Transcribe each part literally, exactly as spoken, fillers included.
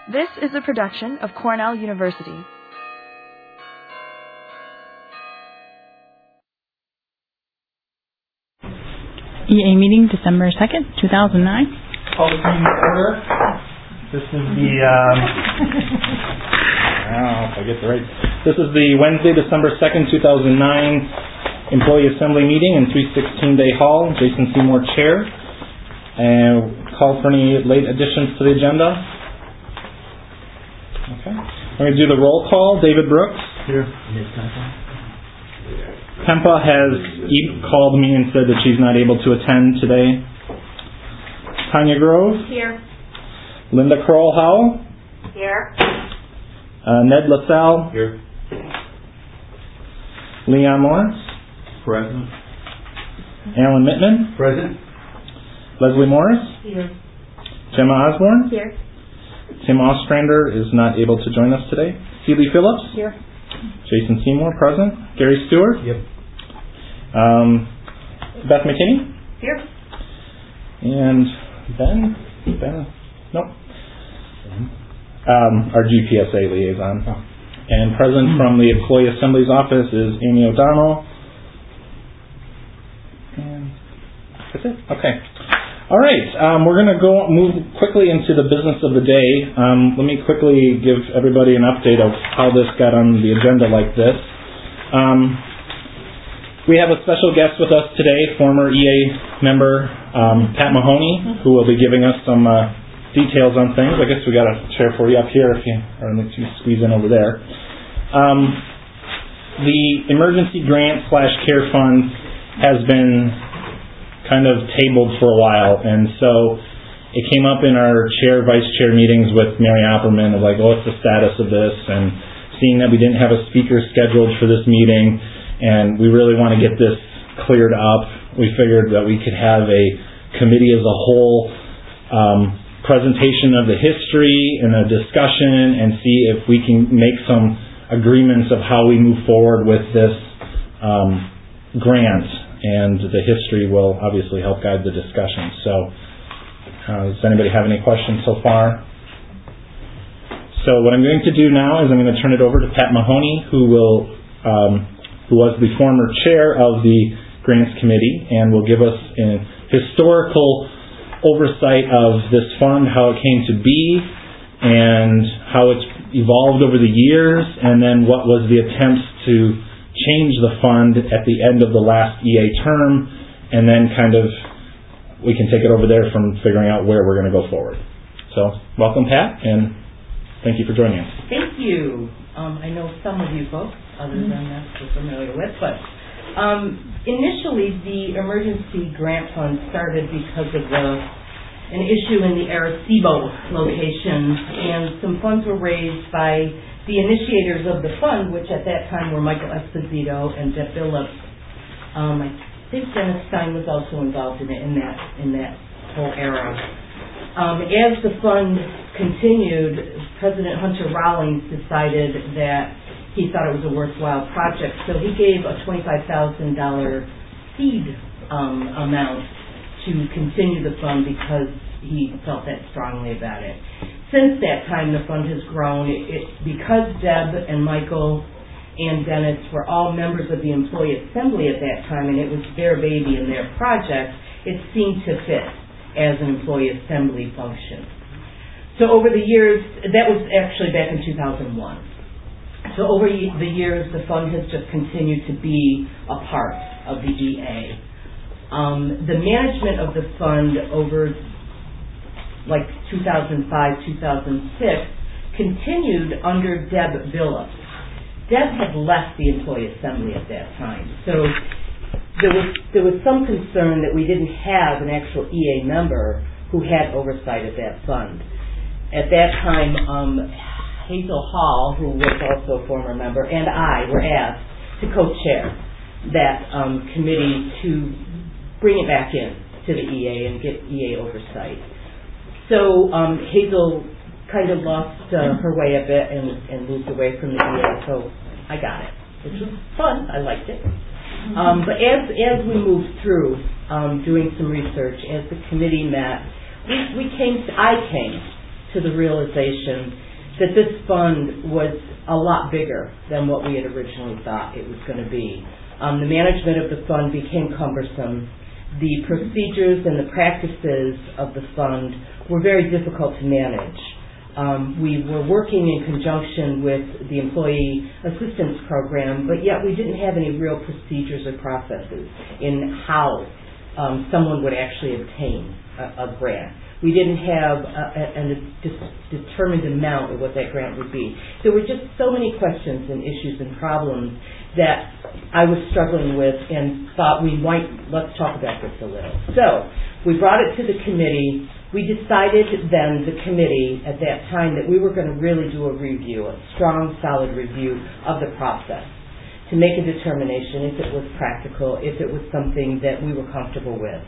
This is a production of Cornell University. E A meeting, December second, two thousand nine. Call the meeting to order. This is the, um, I don't know if I get the right, this is the Wednesday, December second, two thousand nine Employee Assembly Meeting in three sixteen Day Hall, Jason Seymour Chair. And call for any late additions to the agenda. Okay. We're going to do the roll call. David Brooks. Here. Pempa has e- called me and said that she's not able to attend today. Tanya Grove. Here. Linda Kroll Howell. Here. Uh, Ned LaSalle. Here. Leon Lawrence. Present. Alan Mittman. Present. Leslie Morris. Here. Gemma Osborne. Here. Tim Ostrander is not able to join us today. Celie Phillips. Here. Jason Seymour, present. Gary Stewart. Yep. Um, Beth McKinney. Here. And Ben. Ben. Nope. Um, our G P S A liaison. Oh. And present from the Employee Assembly's office is Amy O'Donnell. And that's it. Okay. All right. Um, we're going to go move quickly into the business of the day. Um, let me quickly give everybody an update of how this got on the agenda like this. Um, we have a special guest with us today, former E A member um, Pat Mahoney, who will be giving us some uh, details on things. I guess we got a chair for you up here, if you or let you squeeze in over there. Um, the emergency grant slash care fund has been kind of tabled for a while, and so it came up in our chair vice chair meetings with Mary Opperman of like, oh, what's the status of this, and seeing that we didn't have a speaker scheduled for this meeting and we really want to get this cleared up, we figured that we could have a committee as a whole um, presentation of the history and a discussion and see if we can make some agreements of how we move forward with this um, grant. And the history will obviously help guide the discussion. So, uh, does anybody have any questions so far? So, what I'm going to do now is I'm going to turn it over to Pat Mahoney, who will, um, who was the former chair of the Grants Committee, and will give us a historical oversight of this fund, how it came to be, and how it's evolved over the years, and then what was the attempts to change the fund at the end of the last E A term, and then kind of we can take it over there from figuring out where we're going to go forward. So, welcome, Pat, and thank you for joining us. Thank you. Um, I know some of you folks, other than that we're familiar with, but um, initially the emergency grant fund started because of the an issue in the Arecibo location, and some funds were raised by the initiators of the fund, which at that time were Michael Esposito and Deb Phillips. Um, I think Dennis Stein was also involved in it in that in that whole era. Um, as the fund continued, President Hunter Rawlings decided that he thought it was a worthwhile project, so he gave a twenty-five thousand dollars seed um, amount to continue the fund because he felt that strongly about it. Since that time, the fund has grown. It, it, because Deb and Michael and Dennis were all members of the Employee Assembly at that time, and it was their baby and their project, it seemed to fit as an Employee Assembly function. So over the years, that was actually back in two thousand one. So over the years, the fund has just continued to be a part of the E A. Um, the management of the fund over like two thousand five, two thousand six, continued under Deb Phillips. Deb had left the Employee Assembly at that time, so there was there was some concern that we didn't have an actual E A member who had oversight of that fund. At that time, um, Hazel Hall, who was also a former member, and I were asked to co-chair that um, committee to bring it back in to the E A and get E A oversight. So um, Hazel kind of lost uh, her way a bit and, and moved away from the E A, so I got it, which was fun. I liked it. Um, but as as we moved through um, doing some research, as the committee met, we, we came. To, I came to the realization that this fund was a lot bigger than what we had originally thought it was going to be. Um, the management of the fund became cumbersome. The procedures and the practices of the fund were very difficult to manage. Um, we were working in conjunction with the Employee Assistance Program, but yet we didn't have any real procedures or processes in how um, someone would actually obtain a, a grant. We didn't have a, a, a determined amount of what that grant would be. There were just so many questions and issues and problems that I was struggling with and thought we might, let's talk about this a little. So we brought it to the committee. We decided then, the committee at that time, that we were going to really do a review, a strong, solid review of the process to make a determination if it was practical, if it was something that we were comfortable with.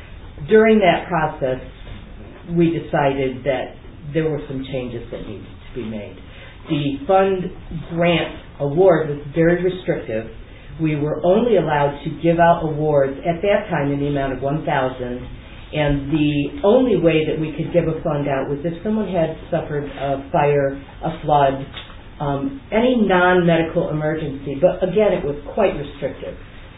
During that process, we decided that there were some changes that needed to be made. The fund grant award was very restrictive. We were only allowed to give out awards at that time in the amount of one thousand dollars. And the only way that we could give a fund out was if someone had suffered a fire, a flood, um, any non-medical emergency. But again, it was quite restrictive.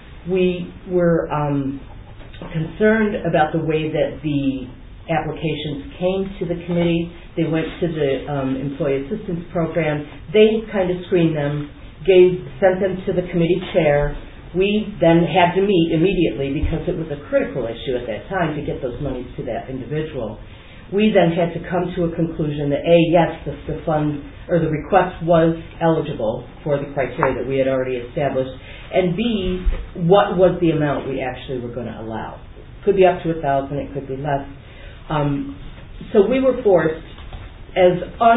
We were um, concerned about the way that the applications came to the committee. They went to the um, Employee Assistance Program. They kind of screened them, gave, sent them to the committee chair. We then had to meet immediately because it was a critical issue at that time to get those monies to that individual. We then had to come to a conclusion that A, yes, the, the fund or the request was eligible for the criteria that we had already established, and B, what was the amount we actually were going to allow. Could be up to a thousand, it could be less. Um, so we were forced, as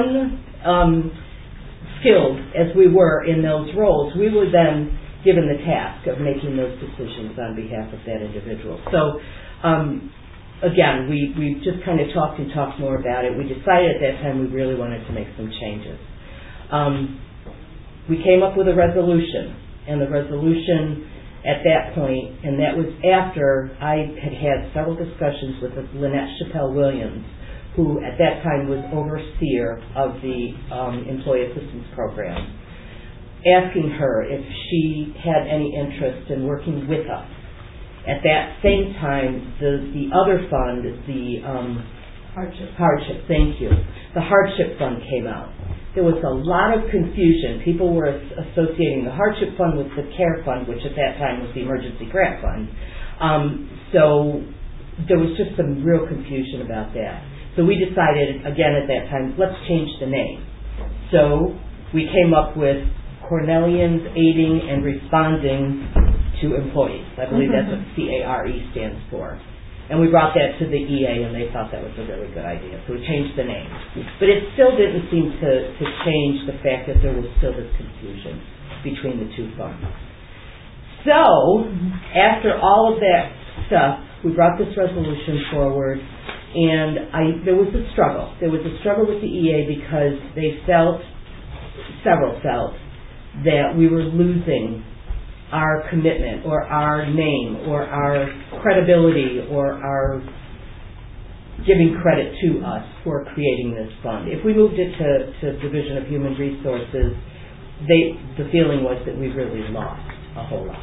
unskilled um, as we were in those roles, we were then given the task of making those decisions on behalf of that individual. So, um, again, we, we just kind of talked and talked more about it. We decided at that time we really wanted to make some changes. Um, we came up with a resolution, and the resolution at that point, and that was after I had had several discussions with Lynette Chappelle-Williams, who at that time was overseer of the um, Employee Assistance Program, asking her if she had any interest in working with us. At that same time, the, the other fund, the um, hardship. hardship, thank you, the hardship fund came out. There was a lot of confusion. People were associating the hardship fund with the CARE fund, which at that time was the emergency grant fund. Um, so there was just some real confusion about that. So we decided, again at that time, let's change the name. So we came up with Cornellians Aiding and Responding to Employees. I believe that's what C A R E stands for. And we brought that to the E A, and they thought that was a really good idea. So we changed the name. But it still didn't seem to, to change the fact that there was still this confusion between the two funds. So, after all of that stuff, we brought this resolution forward, and I, there was a struggle. There was a struggle with the E A because they felt, several felt, that we were losing our commitment or our name or our credibility or our giving credit to us for creating this fund. If we moved it to, to Division of Human Resources, they, the feeling was that we really lost a whole lot.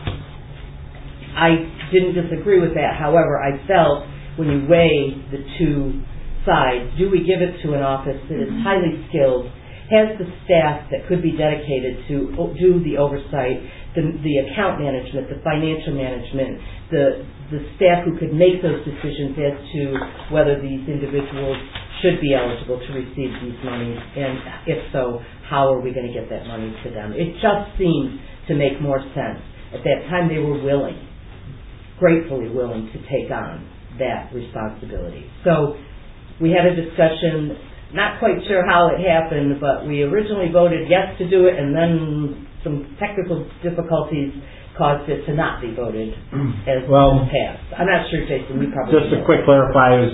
I didn't disagree with that. However, I felt when you weigh the two sides, do we give it to an office that is highly skilled, has the staff that could be dedicated to do the oversight, the, the account management, the financial management, the, the staff who could make those decisions as to whether these individuals should be eligible to receive these monies, and if so, how are we going to get that money to them? It just seemed to make more sense. At that time, they were willing, gratefully willing to take on that responsibility. So we had a discussion. Not quite sure how it happened, but we originally voted yes to do it, and then some technical difficulties caused it to not be voted as well, passed. I'm not sure, Jason, we probably Just to quick clarify,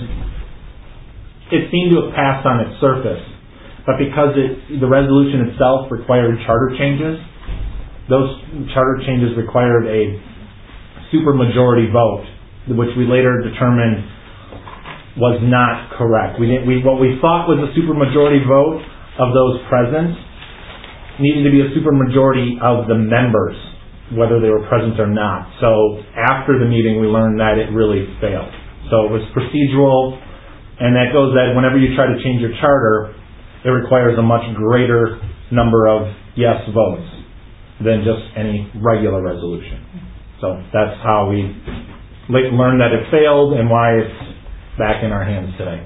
it seemed to have passed on its surface, but because it, the resolution itself required charter changes, those charter changes required a supermajority vote, which we later determined was not correct. We didn't. We what we thought was a supermajority vote of those present needed to be a supermajority of the members, whether they were present or not. So after the meeting, we learned that it really failed. So it was procedural, and that goes that whenever you try to change your charter, it requires a much greater number of yes votes than just any regular resolution. So that's how we learned that it failed and why it's back in our hands today.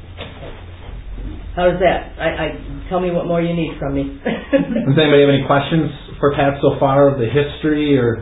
How's that? I, I tell me what more you need from me. Does anybody have any questions for Pat so far of the history or?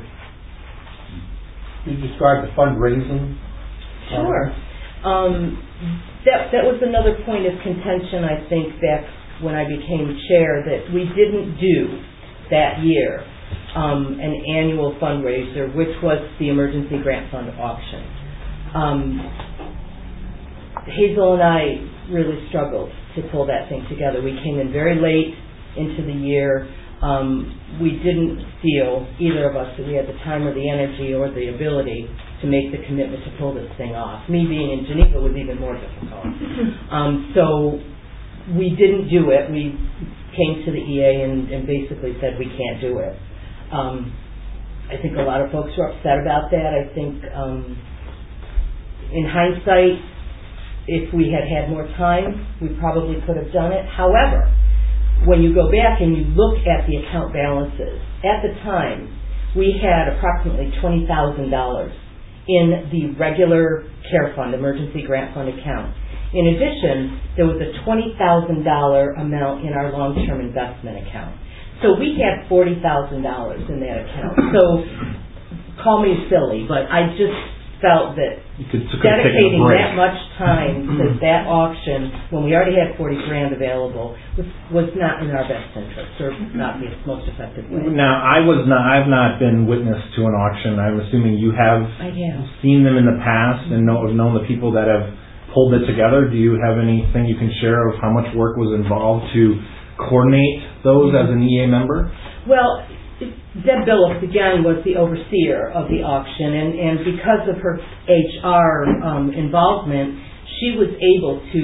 You described the fundraising. Sure. Um, that that was another point of contention, I think, back when I became chair, that we didn't do that year um, an annual fundraiser, which was the Emergency Grant Fund auction. Um, Hazel and I really struggled to pull that thing together. We came in very late into the year. Um, we didn't feel, either of us, that we had the time or the energy or the ability to make the commitment to pull this thing off. Me being in Geneva was even more difficult. Um, so we didn't do it. We came to the E A and, and basically said we can't do it. Um, I think a lot of folks were upset about that. I think um, in hindsight, if we had had more time, we probably could have done it. However, when you go back and you look at the account balances, at the time, we had approximately twenty thousand dollars in the regular care fund, emergency grant fund account. In addition, there was a twenty thousand dollars amount in our long-term investment account. So we had forty thousand dollars in that account. So call me silly, but I just felt that dedicating that much time to that auction when we already had forty grand available was, was not in our best interest, or not the most effective way. Now, I was not, I've not been witness to an auction. I'm assuming you have I have. seen them in the past and know, have known the people that have pulled it together. Do you have anything you can share of how much work was involved to coordinate those as an E A member? Well, Deb Billups, again, was the overseer of the auction, and, and because of her H R um, involvement, she was able to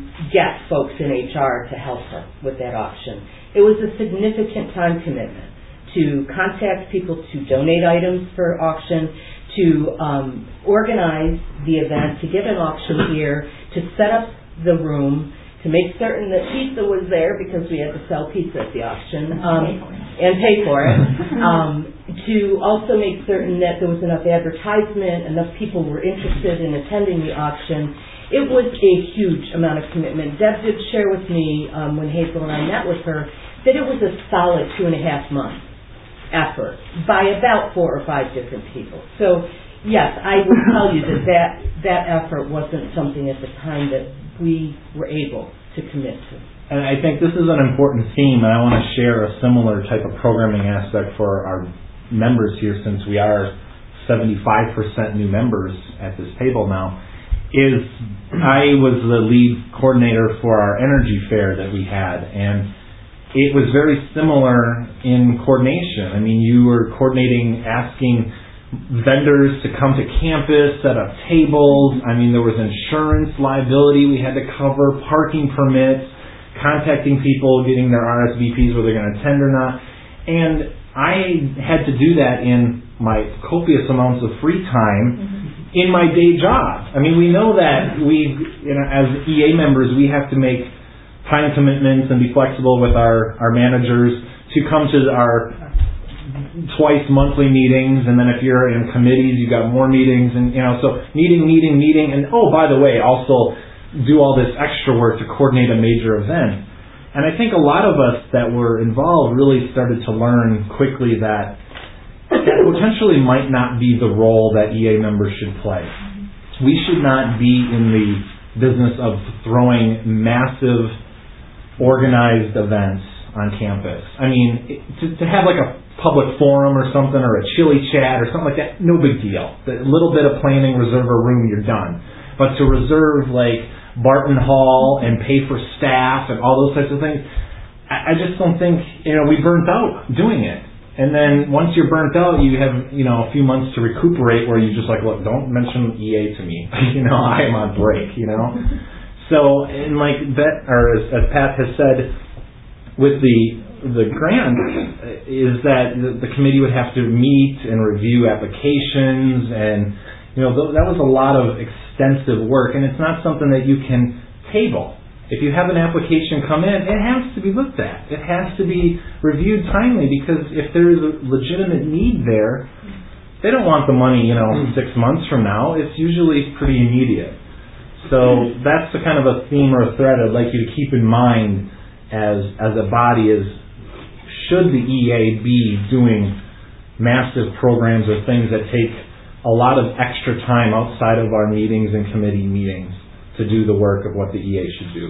get folks in H R to help her with that auction. It was a significant time commitment to contact people to donate items for auction, to um, organize the event, to get an auction here, to set up the room, to make certain that pizza was there because we had to sell pizza at the auction, um, and pay for it, um, to also make certain that there was enough advertisement, enough people were interested in attending the auction. It was a huge amount of commitment. Deb did share with me um, when Hazel and I met with her that it was a solid two and a half month effort by about four or five different people. So yes, I will tell you that, that that effort wasn't something at the time that we were able to commit to. And I think this is an important theme, and I want to share a similar type of programming aspect for our members here, since we are seventy-five percent new members at this table now, is I was the lead coordinator for our energy fair that we had, and it was very similar in coordination. I mean, you were coordinating, asking vendors to come to campus, set up tables. I mean, there was insurance liability we had to cover, parking permits, contacting people, getting their R S V Ps, whether they're going to attend or not. And I had to do that in my copious amounts of free time mm-hmm. in my day job. I mean, we know that we, you know, as E A members, we have to make time commitments and be flexible with our, our managers to come to our twice monthly meetings, and then if you're in committees, you've got more meetings, and you know, so meeting, meeting, meeting, and oh, by the way, also do all this extra work to coordinate a major event. And I think a lot of us that were involved really started to learn quickly that that potentially might not be the role that E A members should play. We should not be in the business of throwing massive organized events on campus. I mean, to, to have like a public forum or something, or a chili chat or something like that, no big deal. A little bit of planning, reserve a room, you're done. But to reserve like Barton Hall and pay for staff and all those types of things, I, I just don't think, you know, we burnt out doing it. And then once you're burnt out, you have, you know, a few months to recuperate where you just like, look, don't mention E A to me. You know, I am on break, you know. So, and like that, or as, as Pat has said, with the the grant, is that the, the committee would have to meet and review applications, and, you know, th- that was a lot of extensive work, and it's not something that you can table. If you have an application come in, it has to be looked at. It has to be reviewed timely, because if there is a legitimate need there, they don't want the money, you know, six months from now. It's usually pretty immediate. So that's the kind of a theme or a thread I'd like you to keep in mind as as a body is, should the E A be doing massive programs or things that take a lot of extra time outside of our meetings and committee meetings to do the work of what the E A should do.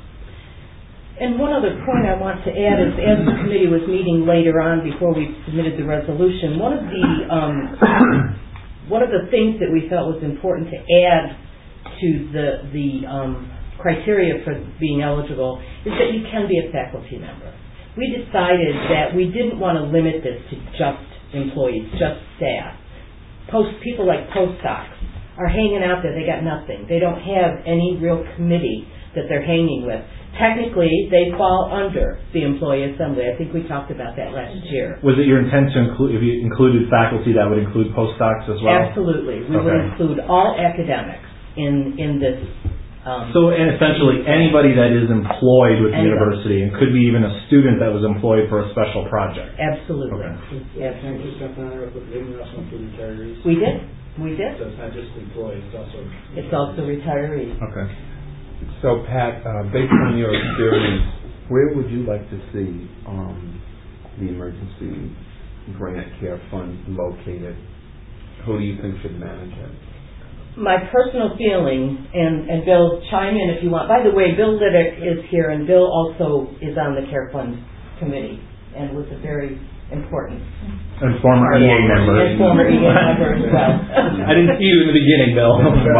And one other point I want to add is, as the committee was meeting later on before we submitted the resolution, one of the um, one of the things that we felt was important to add to the the um, criteria for being eligible is that you can be a faculty member. We decided that we didn't want to limit this to just employees, just staff. Post people like postdocs are hanging out there, they got nothing. They don't have any real committee that they're hanging with. Technically, they fall under the employee assembly. I think we talked about that last year. Was it your intent to include, if you included faculty, that would include postdocs as well? Absolutely. We okay. would include all academics in, in this. Um, so, and essentially anybody that is employed with the anybody. university, and could be even a student that was employed for a special project. Absolutely. Okay. Yes. Can I just jump on there with the also for retirees? We did. We did. So it's not just employees, it's also... It's also retirees. Okay. So, Pat, uh, based on your experience, where would you like to see um, the Emergency Grant Care Fund located? Who do you think should manage it? My personal feeling, and, and Bill, chime in if you want. By the way, Bill Liddick is here, and Bill also is on the Care Fund Committee, and was a very important... And former E A member. And former E A member as well. I didn't see you in the beginning, Bill.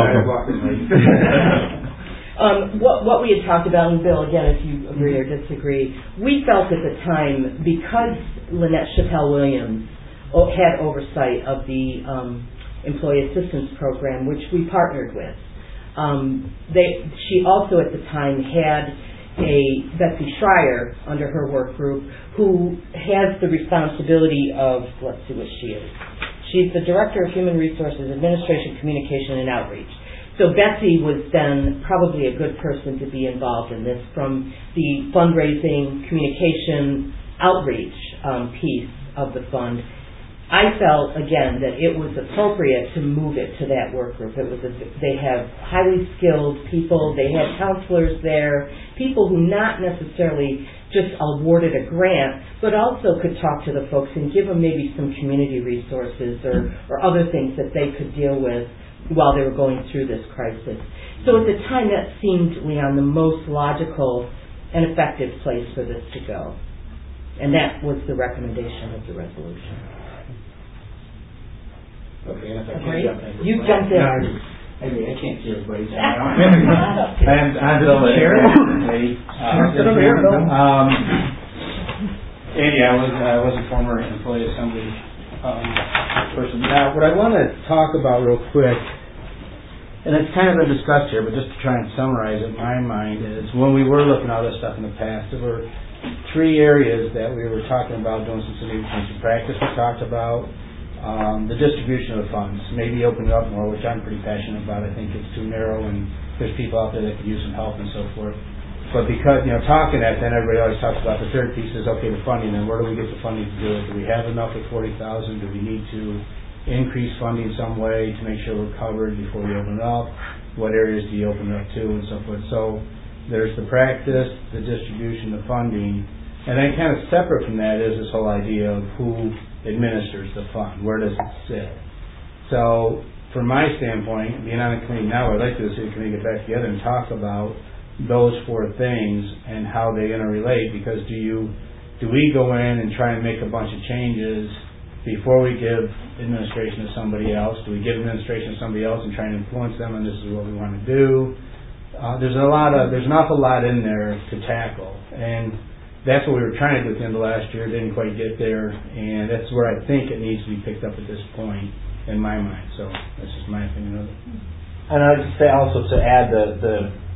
Um, what, what we had talked about, and Bill, again, if you agree or disagree, we felt at the time, because Lynette Chappelle-Williams had oversight of the um, Employee Assistance Program, which we partnered with, um, they, she also at the time had a Betsy Schreier under her work group who has the responsibility of, let's see what she is. She's the Director of Human Resources, Administration, Communication, and Outreach. So Betsy was then probably a good person to be involved in this from the fundraising, communication, outreach um, piece of the fund. I felt, again, that it was appropriate to move it to that work group. It was a, they have highly skilled people. They had counselors there, people who not necessarily just awarded a grant, but also could talk to the folks and give them maybe some community resources or, or other things that they could deal with while they were going through this crisis. So at the time, that seemed, Leon, the most logical and effective place for this to go. And that was the recommendation of the resolution. Okay, and if I Agree? can't jump in. You jumped in. I mean, I can't see everybody. I'm, I'm Bill Liddick. Sit over here, Bill. Um, and yeah, I was, I was a former employee assembly um, person. Now, what I want to talk about real quick, and it's kind of been discussed here, but just to try and summarize it in my mind, is when we were looking at all this stuff in the past, there were three areas that we were talking about doing some significant practice. We talked about Um, the distribution of the funds, maybe open it up more, which I'm pretty passionate about. I think it's too narrow and there's people out there that could use some help and so forth. But because, you know, talking that, then everybody always talks about the third piece is, okay, the funding, and where do we get the funding to do it? Do we have enough at forty thousand? Do we need to increase funding some way to make sure we're covered before we open it up? What areas do you open it up to and so forth? So there's the practice, the distribution, the funding, and then kind of separate from that is this whole idea of who administers the fund. Where does it sit? So, from my standpoint, being on the committee now, I'd like to see the committee get back together and talk about those four things and how they interrelate. Because do you, do we go in and try and make a bunch of changes before we give administration to somebody else? Do we give administration to somebody else and try and influence them and this is what we want to do? Uh, there's a lot of, there's an awful lot in there to tackle. And that's what we were trying to do at the end of last year, didn't quite get there, and that's where I think it needs to be picked up at this point, in my mind, so that's just my opinion of it. And I'd just say also to add the, the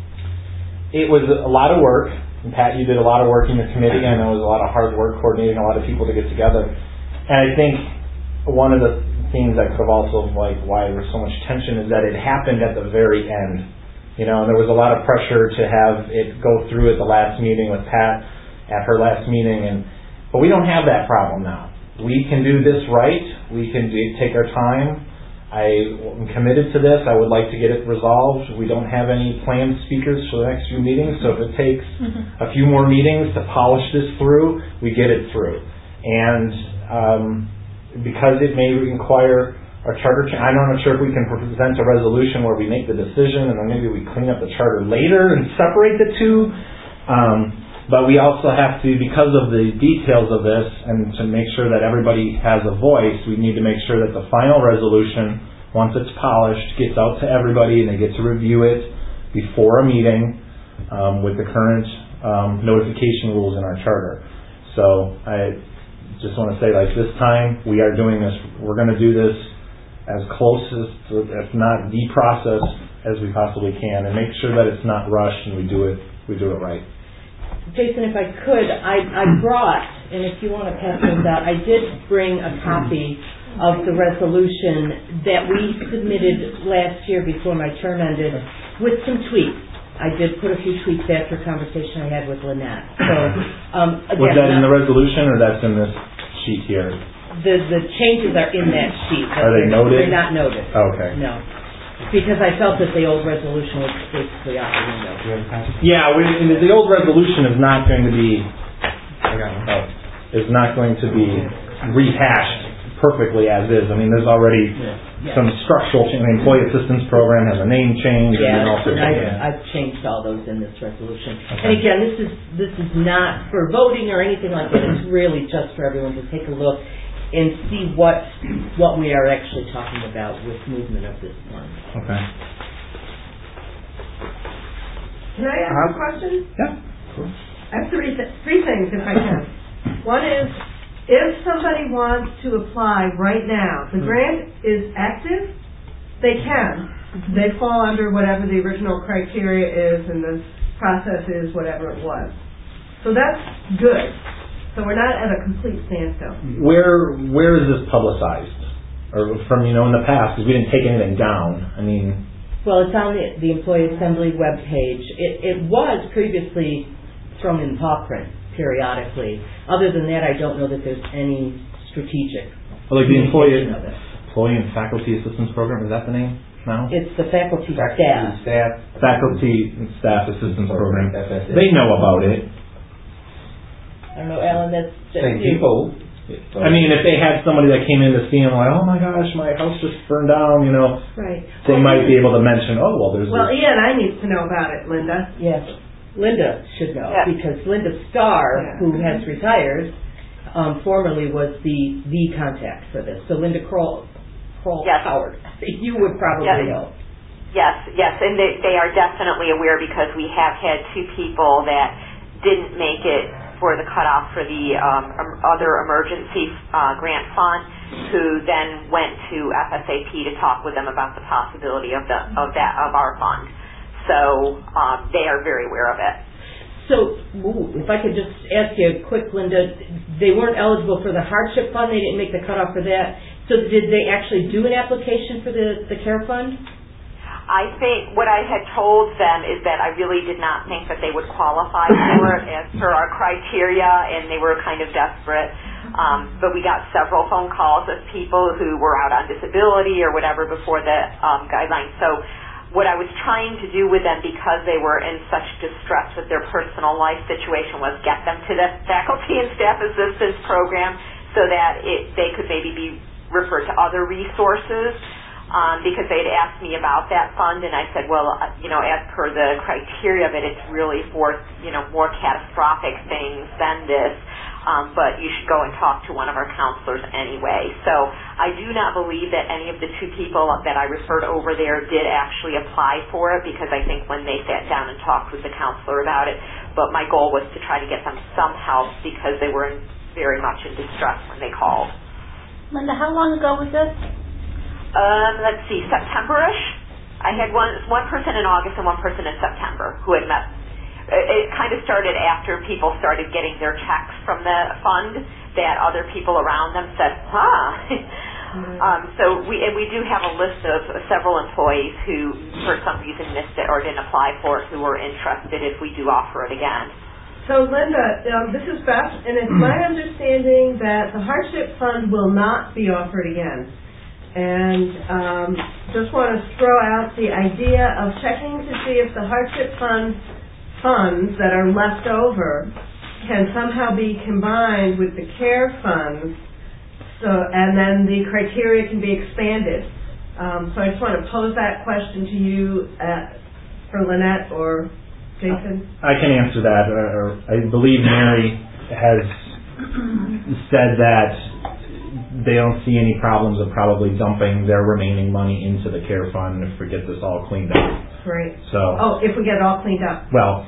it was a lot of work, and Pat, you did a lot of work in your committee, I know it was a lot of hard work coordinating a lot of people to get together, and I think one of the things that could have also, like, why there was so much tension is that it happened at the very end, you know, and there was a lot of pressure to have it go through at the last meeting with Pat, at her last meeting, and but we don't have that problem now. We can do this right. We can do, take our time. I am committed to this. I would like to get it resolved. We don't have any planned speakers for the next few meetings, so if it takes mm-hmm. a few more meetings to polish this through, we get it through. And um, because it may require our charter change, I'm not sure if we can present a resolution where we make the decision and then maybe we clean up the charter later and separate the two. Um, But we also have to, because of the details of this, and to make sure that everybody has a voice, we need to make sure that the final resolution, once it's polished, gets out to everybody and they get to review it before a meeting um, with the current um, notification rules in our charter. So I just want to say, like, this time we are doing this, we're going to do this as close as, to, if not the process, as we possibly can, and make sure that it's not rushed and we do it, we do it right. Jason, if I could, I, I brought, and if you want to pass those out, I did bring a copy of the resolution that we submitted last year before my term ended with some tweaks. I did put a few tweaks after a conversation I had with Lynette. So, um, again, was that in the resolution or that's in this sheet here? The the changes are in that sheet. Are they noted? They're not noted. Okay. No. Because I felt that the old resolution was basically out the window. Yeah, we, the old resolution is not going to be uh, is not going to be rehashed perfectly as is. I mean, there's already yeah. some structural change. The employee assistance program has a name change. Yeah, and all sorts I, of things. I've changed all those in this resolution. Okay. And again, this is this is not for voting or anything like that. It's really just for everyone to take a look and see what what we are actually talking about with movement of this fund. Okay. Can I ask uh, a question? Yeah. Cool. I have three th- three things, if I can. One is, if somebody wants to apply right now, the grant is active, they can. They fall under whatever the original criteria is and the process is whatever it was. So that's good. So we're not at a complete standstill. Where where is this publicized? Or from, you know, in the past, because we didn't take anything down. I mean... Well, it's on the, the Employee Assembly webpage. It, it was previously thrown in paw print periodically. Other than that, I don't know that there's any strategic well, like the employee, of it. Employee and Faculty Assistance Program, is that the name now? It's the Faculty, faculty Staff. staff. Faculty and Staff Assistance Program. Program. They know about it. I don't know, Alan, that's... that's Same you. people. I mean, if they had somebody that came in to see them like, oh my gosh, my house just burned down, you know, right. they well, might be able to mention, oh, well, there's Well, this. Ian, I need to know about it, Linda. Yes. Linda should know, yeah. because Linda Starr, yeah. who has retired, um, formerly was the the contact for this. So Linda Kroll, Kroll yes. Howard, you would probably yes. know. Yes, yes, and they, they are definitely aware because we have had two people that didn't make it for the cutoff for the um, other emergency uh, grant fund, who then went to F S A P to talk with them about the possibility of the of that of our fund. So um, they are very aware of it. So, ooh, if I could just ask you quick, Linda, they weren't eligible for the hardship fund. They didn't make the cutoff for that. So did they actually do an application for the, the care fund? I think what I had told them is that I really did not think that they would qualify for it as per our criteria, and they were kind of desperate. Um, but we got several phone calls of people who were out on disability or whatever before the um, guidelines. So what I was trying to do with them, because they were in such distress with their personal life situation, was get them to the Faculty and Staff Assistance Program so that it, they could maybe be referred to other resources. Um, because they had asked me about that fund, and I said, well, uh, you know, as per the criteria of it, it's really for, you know, more catastrophic things than this, um, but you should go and talk to one of our counselors anyway. So I do not believe that any of the two people that I referred over there did actually apply for it, because I think when they sat down and talked with the counselor about it, but my goal was to try to get them some help because they were in, very much in distress when they called. Linda, how long ago was this? Um, let's see, September-ish. I had one one person in August and one person in September who had met. It, it kind of started after people started getting their checks from the fund that other people around them said, huh. Mm-hmm. um, so we and we do have a list of several employees who, for some reason, missed it or didn't apply for it who were interested if we do offer it again. So, Linda, um, this is Beth, and it's my understanding that the hardship fund will not be offered again. And um, just want to throw out the idea of checking to see if the hardship fund funds that are left over can somehow be combined with the CARE funds, so and then the criteria can be expanded. Um, so I just want to pose that question to you uh, for Lynette or Jason. I can answer that. Uh, I believe Mary has said that they don't see any problems of probably dumping their remaining money into the CARE fund if we get this all cleaned up. Right. So. Oh, if we get it all cleaned up. Well.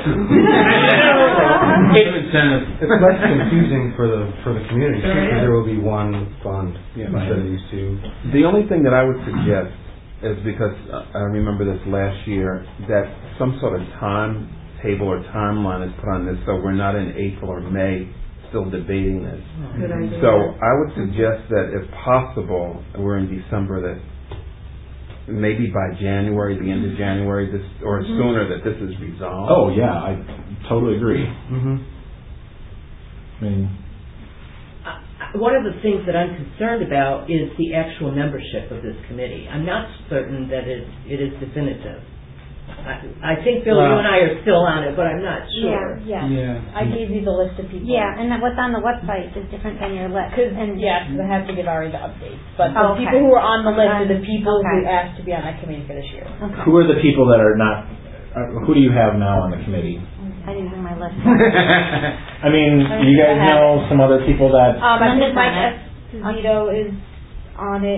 It's incentive. It's less confusing for the for the community Sure because is. there will be one fund Yeah. instead of these two. The only thing that I would suggest is because uh, I remember this last year that some sort of timetable or timeline is put on this, so we're not in April or May still debating this. Good idea. So I would suggest that if possible, we're in December, that maybe by January, the end of January, this or Mm-hmm. sooner, that this is resolved. Oh yeah, I totally agree. Mm-hmm. I mean, Uh, One of the things that I'm concerned about is the actual membership of this committee. I'm not certain that it, it is definitive. I, I think, Bill, Well- you and I are still on it, but I'm not sure. Yeah, yeah. Yeah. I gave you the list of people. Yeah, and that what's on the website is different than your list. Cause, And yes, I have to give Ari the updates. But the Oh, okay. people who are on the list are the people Okay. who asked to be on that committee for this year. Okay. who are the people that are not? Uh, who do you have now on the committee? I didn't bring my list. I mean, do you guys know some other people that? Um, I Linda's think Mike on it. Esposito is on it.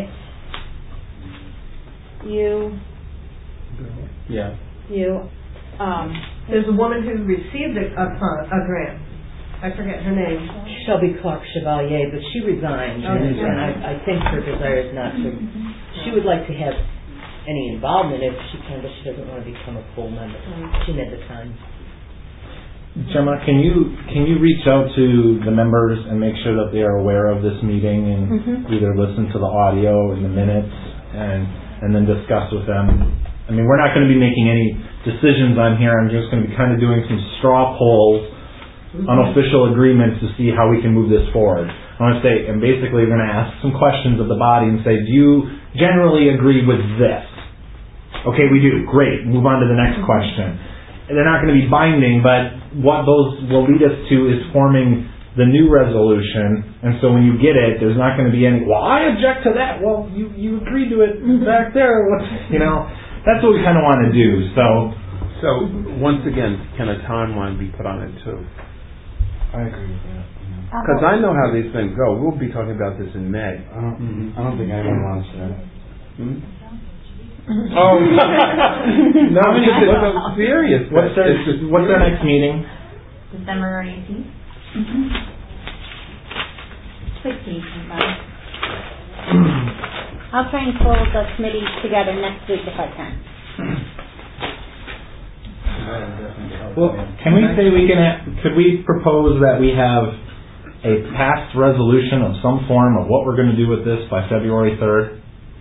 You, Yeah. you. Um, There's a woman who received a, a, fund, a grant. I forget her name. Shelby Clark Chevalier, but she resigned, Oh, and, yeah. and I, I think her desire is not to. She would like to have any involvement if she can, but she doesn't want to become a full member. She made the time. Gemma, can you can you reach out to the members and make sure that they are aware of this meeting and Mhm. either listen to the audio in the minutes and and then discuss with them? I mean, we're not going to be making any decisions on here. I'm just going to be kind of doing some straw polls, unofficial agreements to see how we can move this forward. I want to say, and basically we're going to ask some questions of the body and say, do you generally agree with this? Okay, we do. Great. Move on to the next question. And they're not going to be binding, but what those will lead us to is forming the new resolution. And so when you get it, there's not going to be any, well, I object to that. Well, you, you agreed to it back there. What, you know, that's what we kind of want to do. So, So once again, can a timeline be put on it too? I agree with that. Because I know how these things go. We'll be talking about this in May. I don't, I don't think anyone wants that. Hmm? oh, No, because it's so serious. what's their, It's just what's their serious. next meeting? December eighteenth? sixteenth. I'll try and pull the committee together next week if I can. Well, can we say we can, ha- could we propose that we have a passed resolution of some form of what we're going to do with this by February third?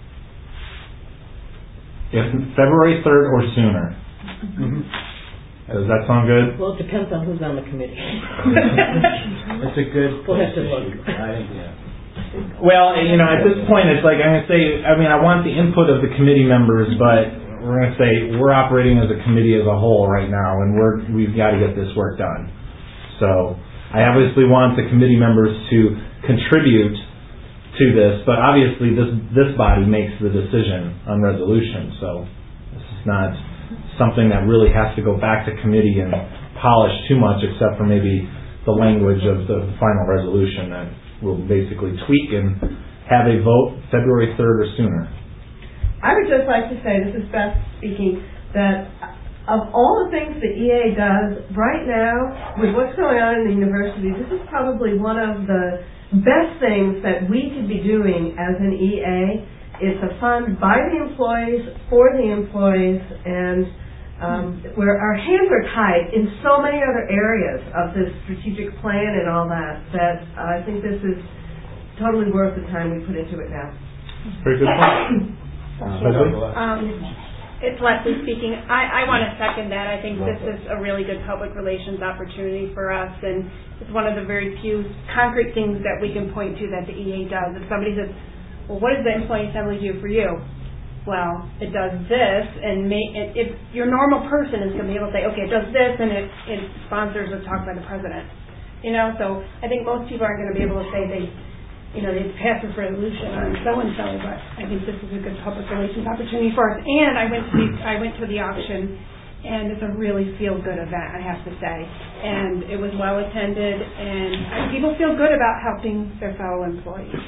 If February third or sooner. Mm-hmm. Does that sound good? Well, it depends on who's on the committee. It's a good. We'll have to look. I think, yeah. Well, you know, at this point, it's like, I'm going to say, I mean, I want the input of the committee members, but we're going to say we're operating as a committee as a whole right now, and we're, we've got to get this work done. So I obviously want the committee members to contribute to this, but obviously this this body makes the decision on resolution, so this is not something that really has to go back to committee and polish too much, except for maybe the language of the final resolution that we'll basically tweak and have a vote February third or sooner. I would just like to say, this is Beth speaking, that of all the things the E A does right now, with what's going on in the university, this is probably one of the best things that we could be doing as an E A. It's a fund by the employees, for the employees, and um, where our hands are tied in so many other areas of this strategic plan and all that, that I think this is totally worth the time we put into it now. Very good point. Um, it's Leslie speaking. I, I want to second that. I think this is a really good public relations opportunity for us, and it's one of the very few concrete things that we can point to that the E A does. If somebody says, well, what does the employee assembly do for you? Well, it does this, and may, it, if your normal person is going to be able to say, okay, it does this, and it, it sponsors a talk by the president. You know, so I think most people aren't going to be able to say they you know, they pass this resolution on so-and-so, but I think this is a good public relations opportunity for us. And I went to the, I went to the auction, and it's a really feel-good event, I have to say. And it was well-attended, and people feel good about helping their fellow employees.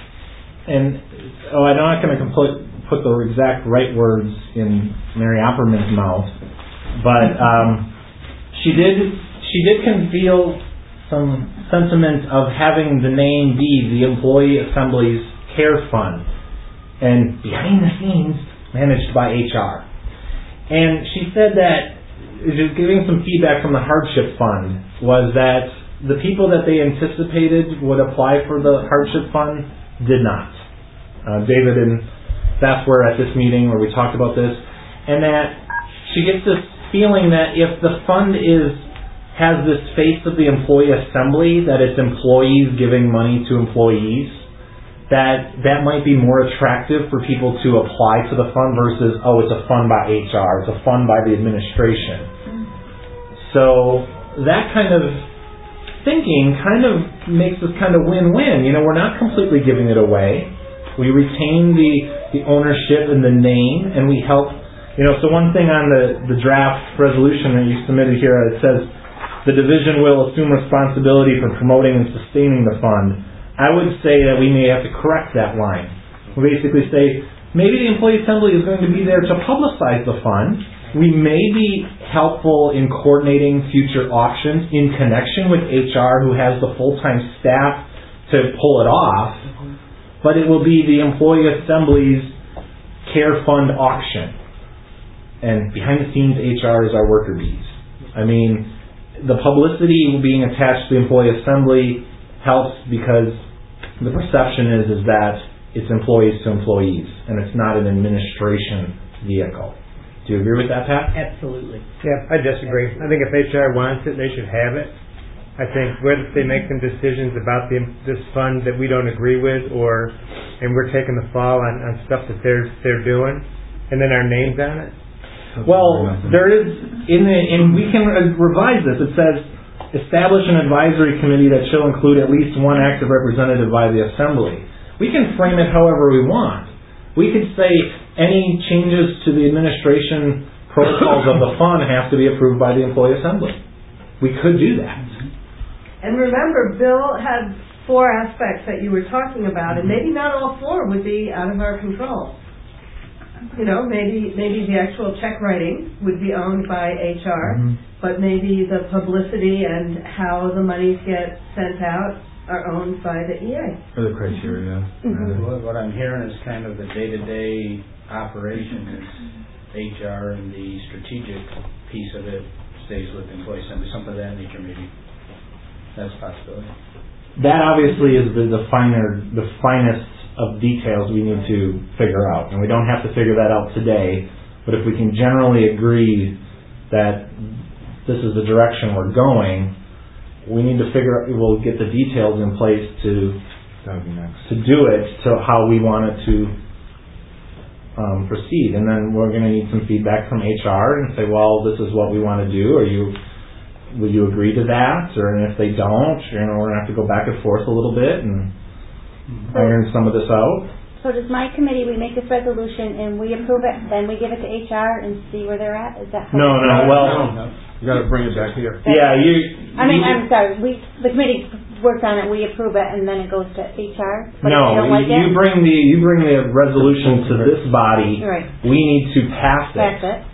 And, oh, I'm not going to put, put the exact right words in Mary Opperman's mouth, but um, she did, she did conceal some sentiment of having the name be the Employee Assembly's Care Fund, and behind the scenes managed by H R. And she said that, just giving some feedback from the Hardship Fund, was that the people that they anticipated would apply for the Hardship Fund did not. Uh, David and Beth were at this meeting where we talked about this, and that she gets this feeling that if the fund is has this face of the employee assembly, that it's employees giving money to employees, that that might be more attractive for people to apply to the fund versus, oh, it's a fund by H R, it's a fund by the administration. So that kind of thinking kind of makes us kind of win-win. You know, we're not completely giving it away. We retain the, the ownership and the name, and we help. You know, so one thing on the, the draft resolution that you submitted here, it says, the division will assume responsibility for promoting and sustaining the fund. I would say that we may have to correct that line. We basically say, maybe the Employee Assembly is going to be there to publicize the fund. We may be helpful in coordinating future auctions in connection with H R, who has the full-time staff to pull it off, but it will be the Employee Assembly's Care Fund auction. And behind the scenes, H R is our worker bees. I mean, the publicity being attached to the Employee Assembly helps because the perception is, is that it's employees to employees, and it's not an administration vehicle. Do you agree with that, Pat? Absolutely. Yeah, I disagree. I think if H R wants it, they should have it. I think what if they make some decisions about the, this fund that we don't agree with, or and we're taking the fall on, on stuff that they're they're doing, and then our name's on it. Well, there is, in the, and we can revise this. It says, establish an advisory committee that shall include at least one active representative by the Assembly. We can frame it however we want. We could say any changes to the administration protocols of the fund have to be approved by the Employee Assembly. We could do that. And remember, Bill had four aspects that you were talking about, and maybe not all four would be out of our control. You know, maybe maybe the actual check writing would be owned by H R, mm-hmm. but maybe the publicity and how the monies get sent out are owned by the E A. Or the criteria. Mm-hmm. What, what I'm hearing is kind of the day-to-day operation is H R, and the strategic piece of it stays with the Employee Assembly, something of that nature maybe. That's a possibility. That obviously is the, the finer, the finest of details we need to figure out. And we don't have to figure that out today, but if we can generally agree that this is the direction we're going, we need to figure out, we'll get the details in place to that would be next. to do it to how we want it to um, proceed. And then we're going to need some feedback from H R and say, well, this is what we want to do. Are you, will you agree to that? Or and if they don't, you know, we're going to have to go back and forth a little bit and iron some of this out. So does my committee, we make this resolution and we approve it, then we give it to H R and see where they're at? Is that how No, no, well, no. You got to bring it back here. Yeah, you. I mean, you, I'm sorry. We the committee works on it. We approve it, and then it goes to H R. But no, if they don't like you it, bring the you bring the resolution to this body. Right. We need to pass it. Pass it.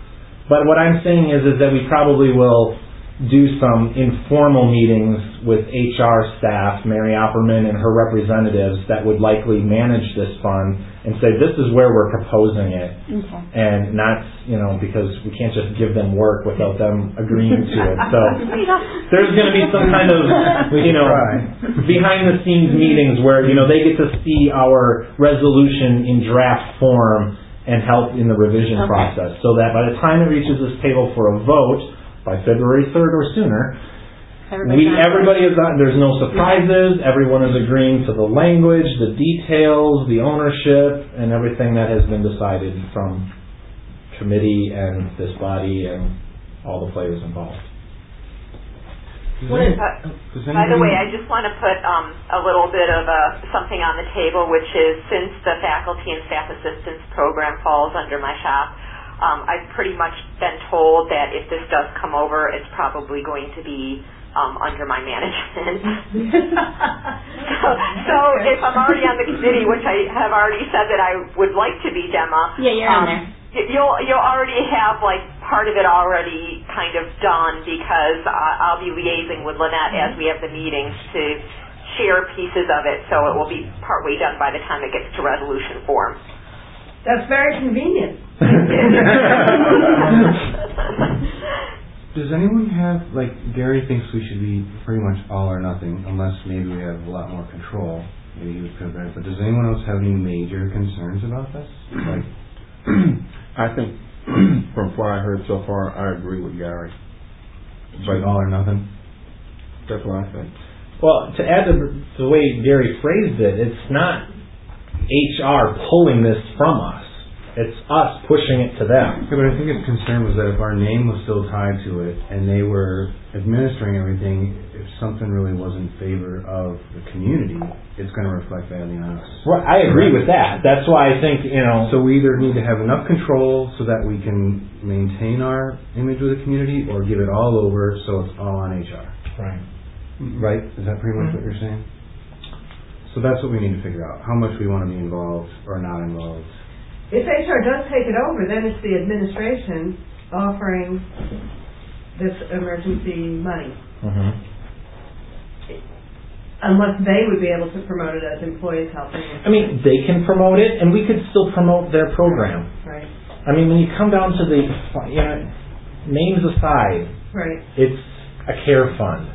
But what I'm saying is, is that we probably will do some informal meetings with H R staff, Mary Opperman and her representatives that would likely manage this fund and say, this is where we're proposing it. Okay. And not, you know, because we can't just give them work without them agreeing to it. So there's going to be some kind of, you know, behind the scenes meetings where, you know, they get to see our resolution in draft form and help in the revision okay. process, so that by the time it reaches this table for a vote, by February third or sooner, everybody, we, everybody is on, there's no surprises, everyone is agreeing to the language, the details, the ownership, and everything that has been decided from committee and this body and all the players involved. What is, uh, by the way, I just want to put um, a little bit of uh, something on the table, which is since the faculty and staff assistance program falls under my shop, Um, I've pretty much been told that if this does come over, it's probably going to be um, under my management. so, so if I'm already on the committee, which I have already said that I would like to be, Gemma. Yeah, you're um, on there. You'll you'll already have like part of it already kind of done because uh, I'll be liaising with Lynette as we have the meetings to share pieces of it, so it will be partway done by the time it gets to resolution form. That's very convenient. Does anyone have, like, Gary thinks we should be pretty much all or nothing, unless maybe we have a lot more control. Maybe he would feel better. But does anyone else have any major concerns about this? Like, I think from what I heard so far, I agree with Gary. Like all or nothing? That's what I think. Well, to add to the way Gary phrased it, it's not H R pulling this from us. It's us pushing it to them. Yeah, but I think his concern was that if our name was still tied to it and they were administering everything, if something really was in favor of the community, it's going to reflect badly on us. Right, I agree with that. That's why I think, you know... So we either need to have enough control so that we can maintain our image with the community, or give it all over so it's all on H R. Right. Right? Is that pretty much what you're saying? So that's what we need to figure out, how much we want to be involved or not involved. If H R does take it over, then it's the administration offering this emergency money. Mm-hmm. Unless they would be able to promote it as employees helping. I mean, they can promote it, and we could still promote their program. Right. I mean, when you come down to the, you know, names aside, right. It's a care fund.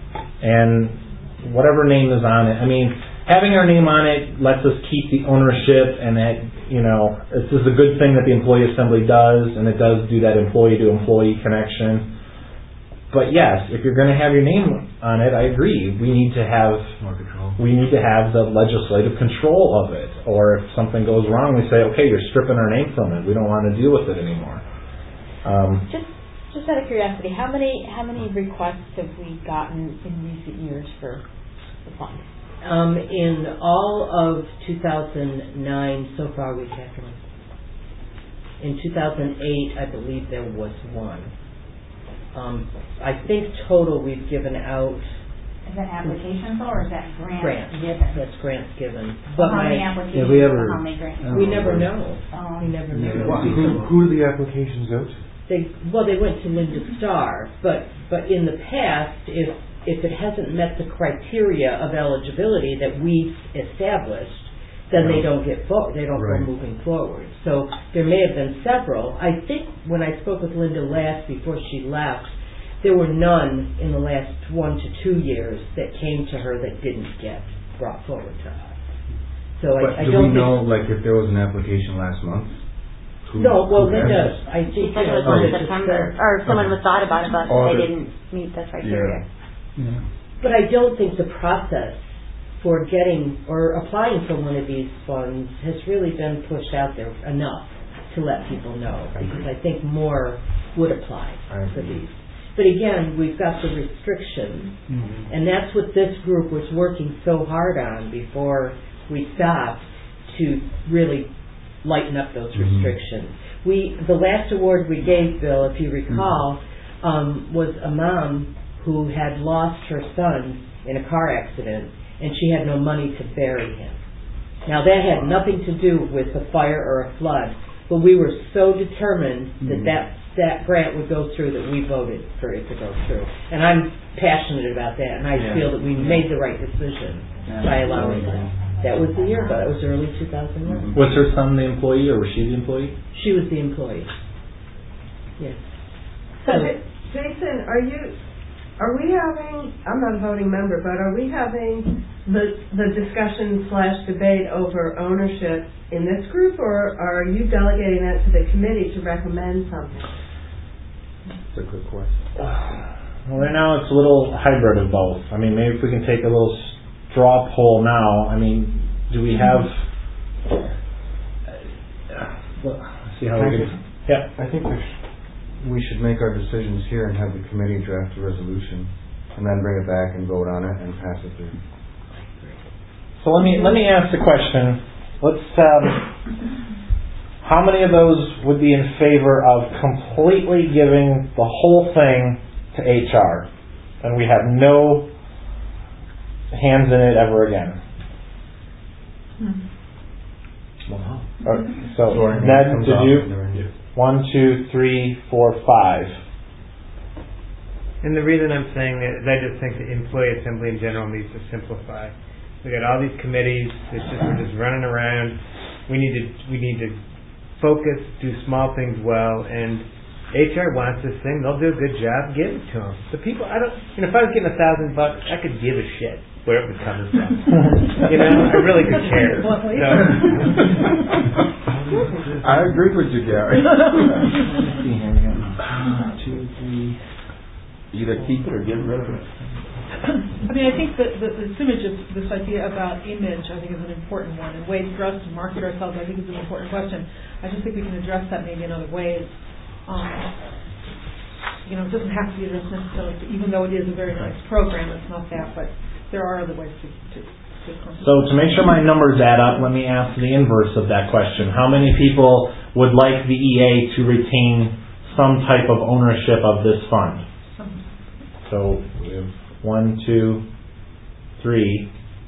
And whatever name is on it, I mean, having our name on it lets us keep the ownership, and that, you know, this is a good thing that the employee assembly does, and it does do that employee-to-employee connection. But yes, if you're going to have your name on it, I agree. We need to have more control. We need to have the legislative control of it. Or if something goes wrong, we say, okay, you're stripping our name from it. We don't want to deal with it anymore. Um, just, just out of curiosity, how many how many requests have we gotten in recent years for the fund? Um, in all of two thousand nine, so far we've had one. In two thousand eight, I believe there was one. Um, I think total we've given out. Is that applications or is that grants? Grants. Given? That's grants given. But how my, many applications? Yeah, we ever, how many grants? We never know. Oh. We never know. Well, who, who are the applications out to? They well, they went to Linda Starr, but but in the past, if if it hasn't met the criteria of eligibility that we've established, then they don't get for, they don't right. go moving forward. So there may have been several. I think when I spoke with Linda last before she left, there were none in the last one to two years that came to her that didn't get brought forward to us. So but I, I do don't we know, think, like, if there was an application last month? Who, no, well, who Linda, I She think said it was uh, in Linda September, just- or someone was thought about it, but Oh, they the- didn't meet the criteria. Yeah. But I don't think the process for getting or applying for one of these funds has really been pushed out there enough to let people know, because I think more would apply for these. But again, we've got the restrictions, mm-hmm. and that's what this group was working so hard on before we stopped, to really lighten up those mm-hmm. restrictions. We the last award we gave, Bill, if you recall, mm-hmm. um, was a mom who had lost her son in a car accident, and she had no money to bury him. Now, that had nothing to do with a fire or a flood, but we were so determined that mm-hmm. that that grant would go through, that we voted for it to go through. And I'm passionate about that, and I Yeah. feel that we made the right decision Yeah. by allowing that. That was the year, but it was early two thousand one. Was her son the employee, or was she the employee? She was the employee. Yes. So, Jason, are you, are we having, I'm not a voting member, but are we having the, the discussion slash debate over ownership in this group, or are you delegating that to the committee to recommend something? That's a good question. Well, right now it's a little hybrid of both. I mean, maybe if we can take a little straw poll now. I mean, do we have... Well, see how we can... Yeah. I think we should, we should make our decisions here and have the committee draft a resolution, and then bring it back and vote on it and pass it through. So let me let me ask the question. Let's. Um, how many of those would be in favor of completely giving the whole thing to H R, and we have no hands in it ever again? Wow. Or, so Ned, did you? One, two, three, four, five. And the reason I'm saying that is I just think the employee assembly in general needs to simplify. We got all these committees. It's just we're just running around. We need to we need to focus, do small things well, and H R wants this thing. They'll do a good job. Give it to them. The people, I don't. You know, if I was getting a thousand bucks, I could give a shit where it was coming from. You know, I really could care. So, I agree with you, Gary. Two, three. Either keep it or get rid of it. I mean, I think that the, this image, of this idea about image, I think is an important one, and ways for us to market ourselves, I think is an important question. I just think we can address that maybe in other ways. Um, you know, it doesn't have to be addressed necessarily, even though it is a very nice program, it's not that, but there are other ways to, to, to So to make sure my numbers add up, let me ask the inverse of that question. How many people would like the E A to retain some type of ownership of this fund? So we have one, two, three.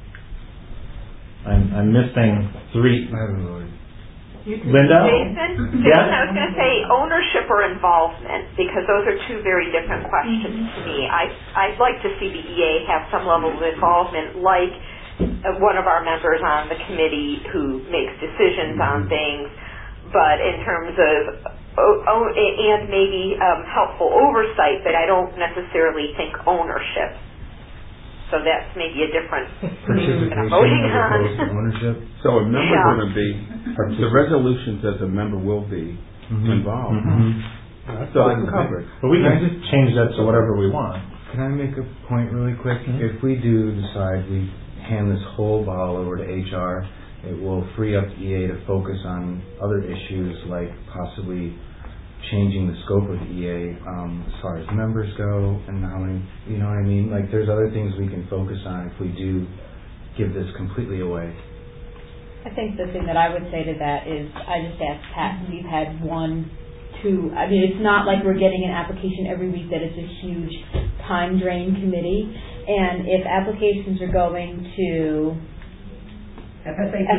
I'm I'm missing three. I haven't voted. Linda? Jason? Jason, Yeah? I was going to say ownership or involvement, because those are two very different questions to me. I, I'd like to see the E A have some level of involvement, like uh, one of our members on the committee who makes decisions on things, but in terms of Oh, oh, and maybe um, helpful oversight, but I don't necessarily think ownership. So that's maybe a different thing that I'm voting on. Ownership. So a member Yeah. going to be, the resolution says a member will be Mm-hmm. involved. Mm-hmm. So it's covered. But we can just change that to whatever we want. Can I make a point really quick? Mm-hmm. If we do decide we hand this whole ball over to H R, it will free up E A to focus on other issues like possibly changing the scope of the E A um, as far as members go and how many, you know what I mean? Like there's other things we can focus on if we do give this completely away. I think the thing that I would say to that is, I just asked Pat, we've had one, two, I mean, it's not like we're getting an application every week that it's a huge time drain committee. And if applications are going to F S A P.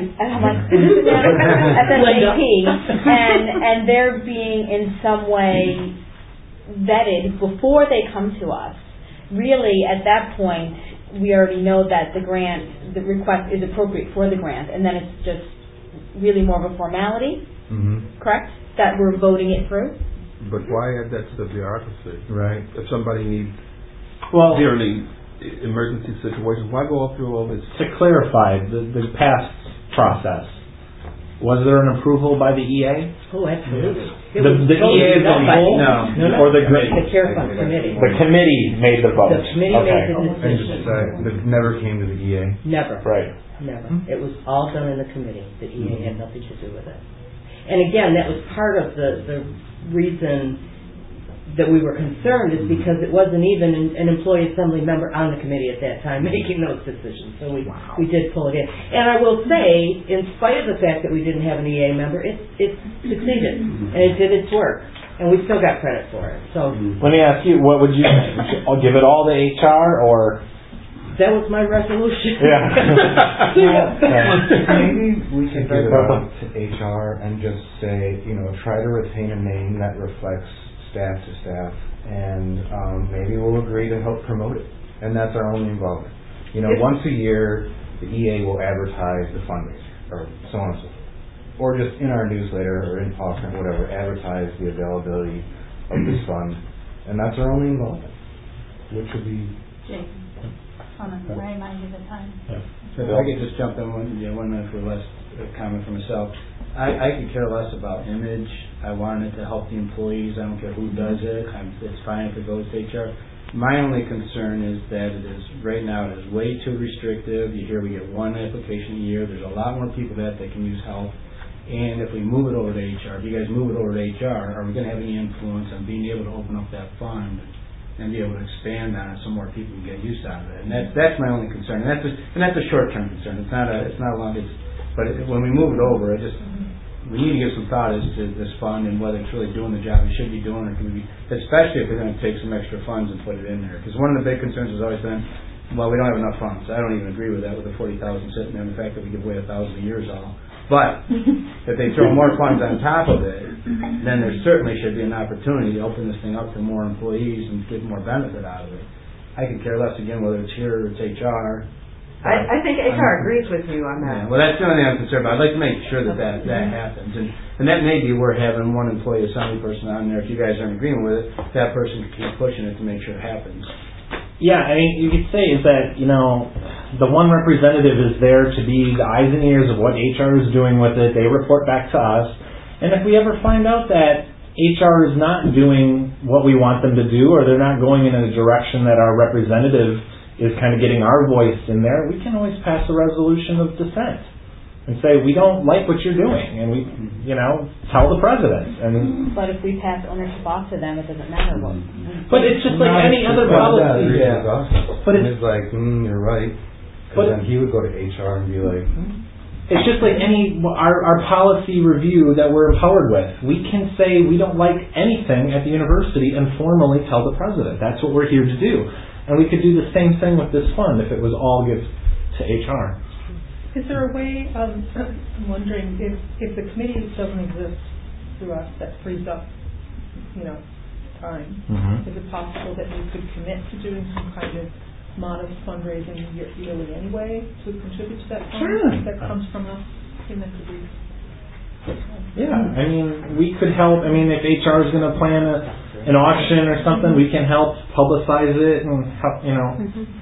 F S A P, and and they're being in some way vetted before they come to us. Really, at that point, we already know that the grant, the request is appropriate for the grant, and then it's just really more of a formality, Mm-hmm. correct? That we're voting it through. But why add that to the bureaucracy? Right. If somebody needs Well, dearly emergency situations, why go up through all this? to clarify the, the past process, was there an approval by the E A? Oh, absolutely. The, the E A as a whole? No. No, no. Or the, The care fund committee. the committee made the vote? The committee Okay. made the And just decision. uh, it never came to the E A. Never. Right. Never. It was all done in the committee. The E A had nothing to do with it. And again, that was part of the, the reason that we were concerned is because it wasn't even an, an employee assembly member on the committee at that time making those decisions. So we Wow. we did pull it in. And I will say, in spite of the fact that we didn't have an E A member, it, it succeeded. And it did its work. And we still got credit for it. So Let me ask you, what would you think? I'll give it all to H R, or? that was my resolution. Yeah. Maybe we could give it out to H R and just say, you know, try to retain a name that reflects staff to staff, and um, maybe we'll agree to help promote it. And that's our only involvement. You know, once a year, the E A will advertise the fundraiser, or so on and so forth. Or just in our newsletter or in Paughton, whatever, advertise the availability of this fund. And that's our only involvement, which would be... Jake, on a remind you the time. So if I could just jump in one, yeah, one minute for less uh, comment for myself. I, I could care less about image. I want it to help the employees. I don't care who does it. I'm, it's fine if it goes to H R. My only concern is that it is, right now, it is way too restrictive. You hear we get one application a year. There's a lot more people that, that can use help. And if we move it over to H R, if you guys move it over to H R, are we going to have any influence on being able to open up that fund and be able to expand on it so more people can get use out of it? And that's that's my only concern. And that's a, and that's a short term concern. It's not a it's not a long. It's but it, when we move it over, it just we need to give some thought as to this fund and whether it's really doing the job it should be doing, or can we be, especially if we're going to take some extra funds and put it in there. Because one of the big concerns has always been, well, we don't have enough funds. I don't even agree with that with the forty thousand sitting there and the fact that we give away a thousand a year is all. But if they throw more funds on top of it, then there certainly should be an opportunity to open this thing up to more employees and get more benefit out of it. I could care less, again, whether it's here or it's H R. I, I think H R agrees with you on that. Yeah, well, that's the only thing I'm concerned about. I'd like to make sure that that, that happens. And, and that may be where having one employee assembly person on there, if you guys are in agreement with it, that person can keep pushing it to make sure it happens. Yeah, I mean, you could say is that, you know, the one representative is there to be the eyes and ears of what H R is doing with it. They report back to us. And if we ever find out that H R is not doing what we want them to do, or they're not going in a direction that our representative is kind of getting our voice in there, we can always pass a resolution of dissent and say, we don't like what you're doing, and we, you know, tell the president. And but if we pass ownership off to them, it doesn't matter what. But it's just like no, any other policy. Yeah. But it's, it's like, mm, you're right. But then he would go to H R and be like, hmm. It's just like any our our policy review that we're empowered with. We can say we don't like anything at the university and formally tell the president. That's what we're here to do. And we could do the same thing with this fund if it was all given to H R. Is there a way of, I'm wondering, if, if the committee doesn't exist through us, that frees up, you know, time, mm-hmm. is it possible that you could commit to doing some kind of modest fundraising yearly anyway to contribute to that fund sure. that comes from us? In that could be. Yeah, I mean, we could help. I mean, if H R is going to plan a, an auction or something, we can help publicize it and help, you know. Mm-hmm.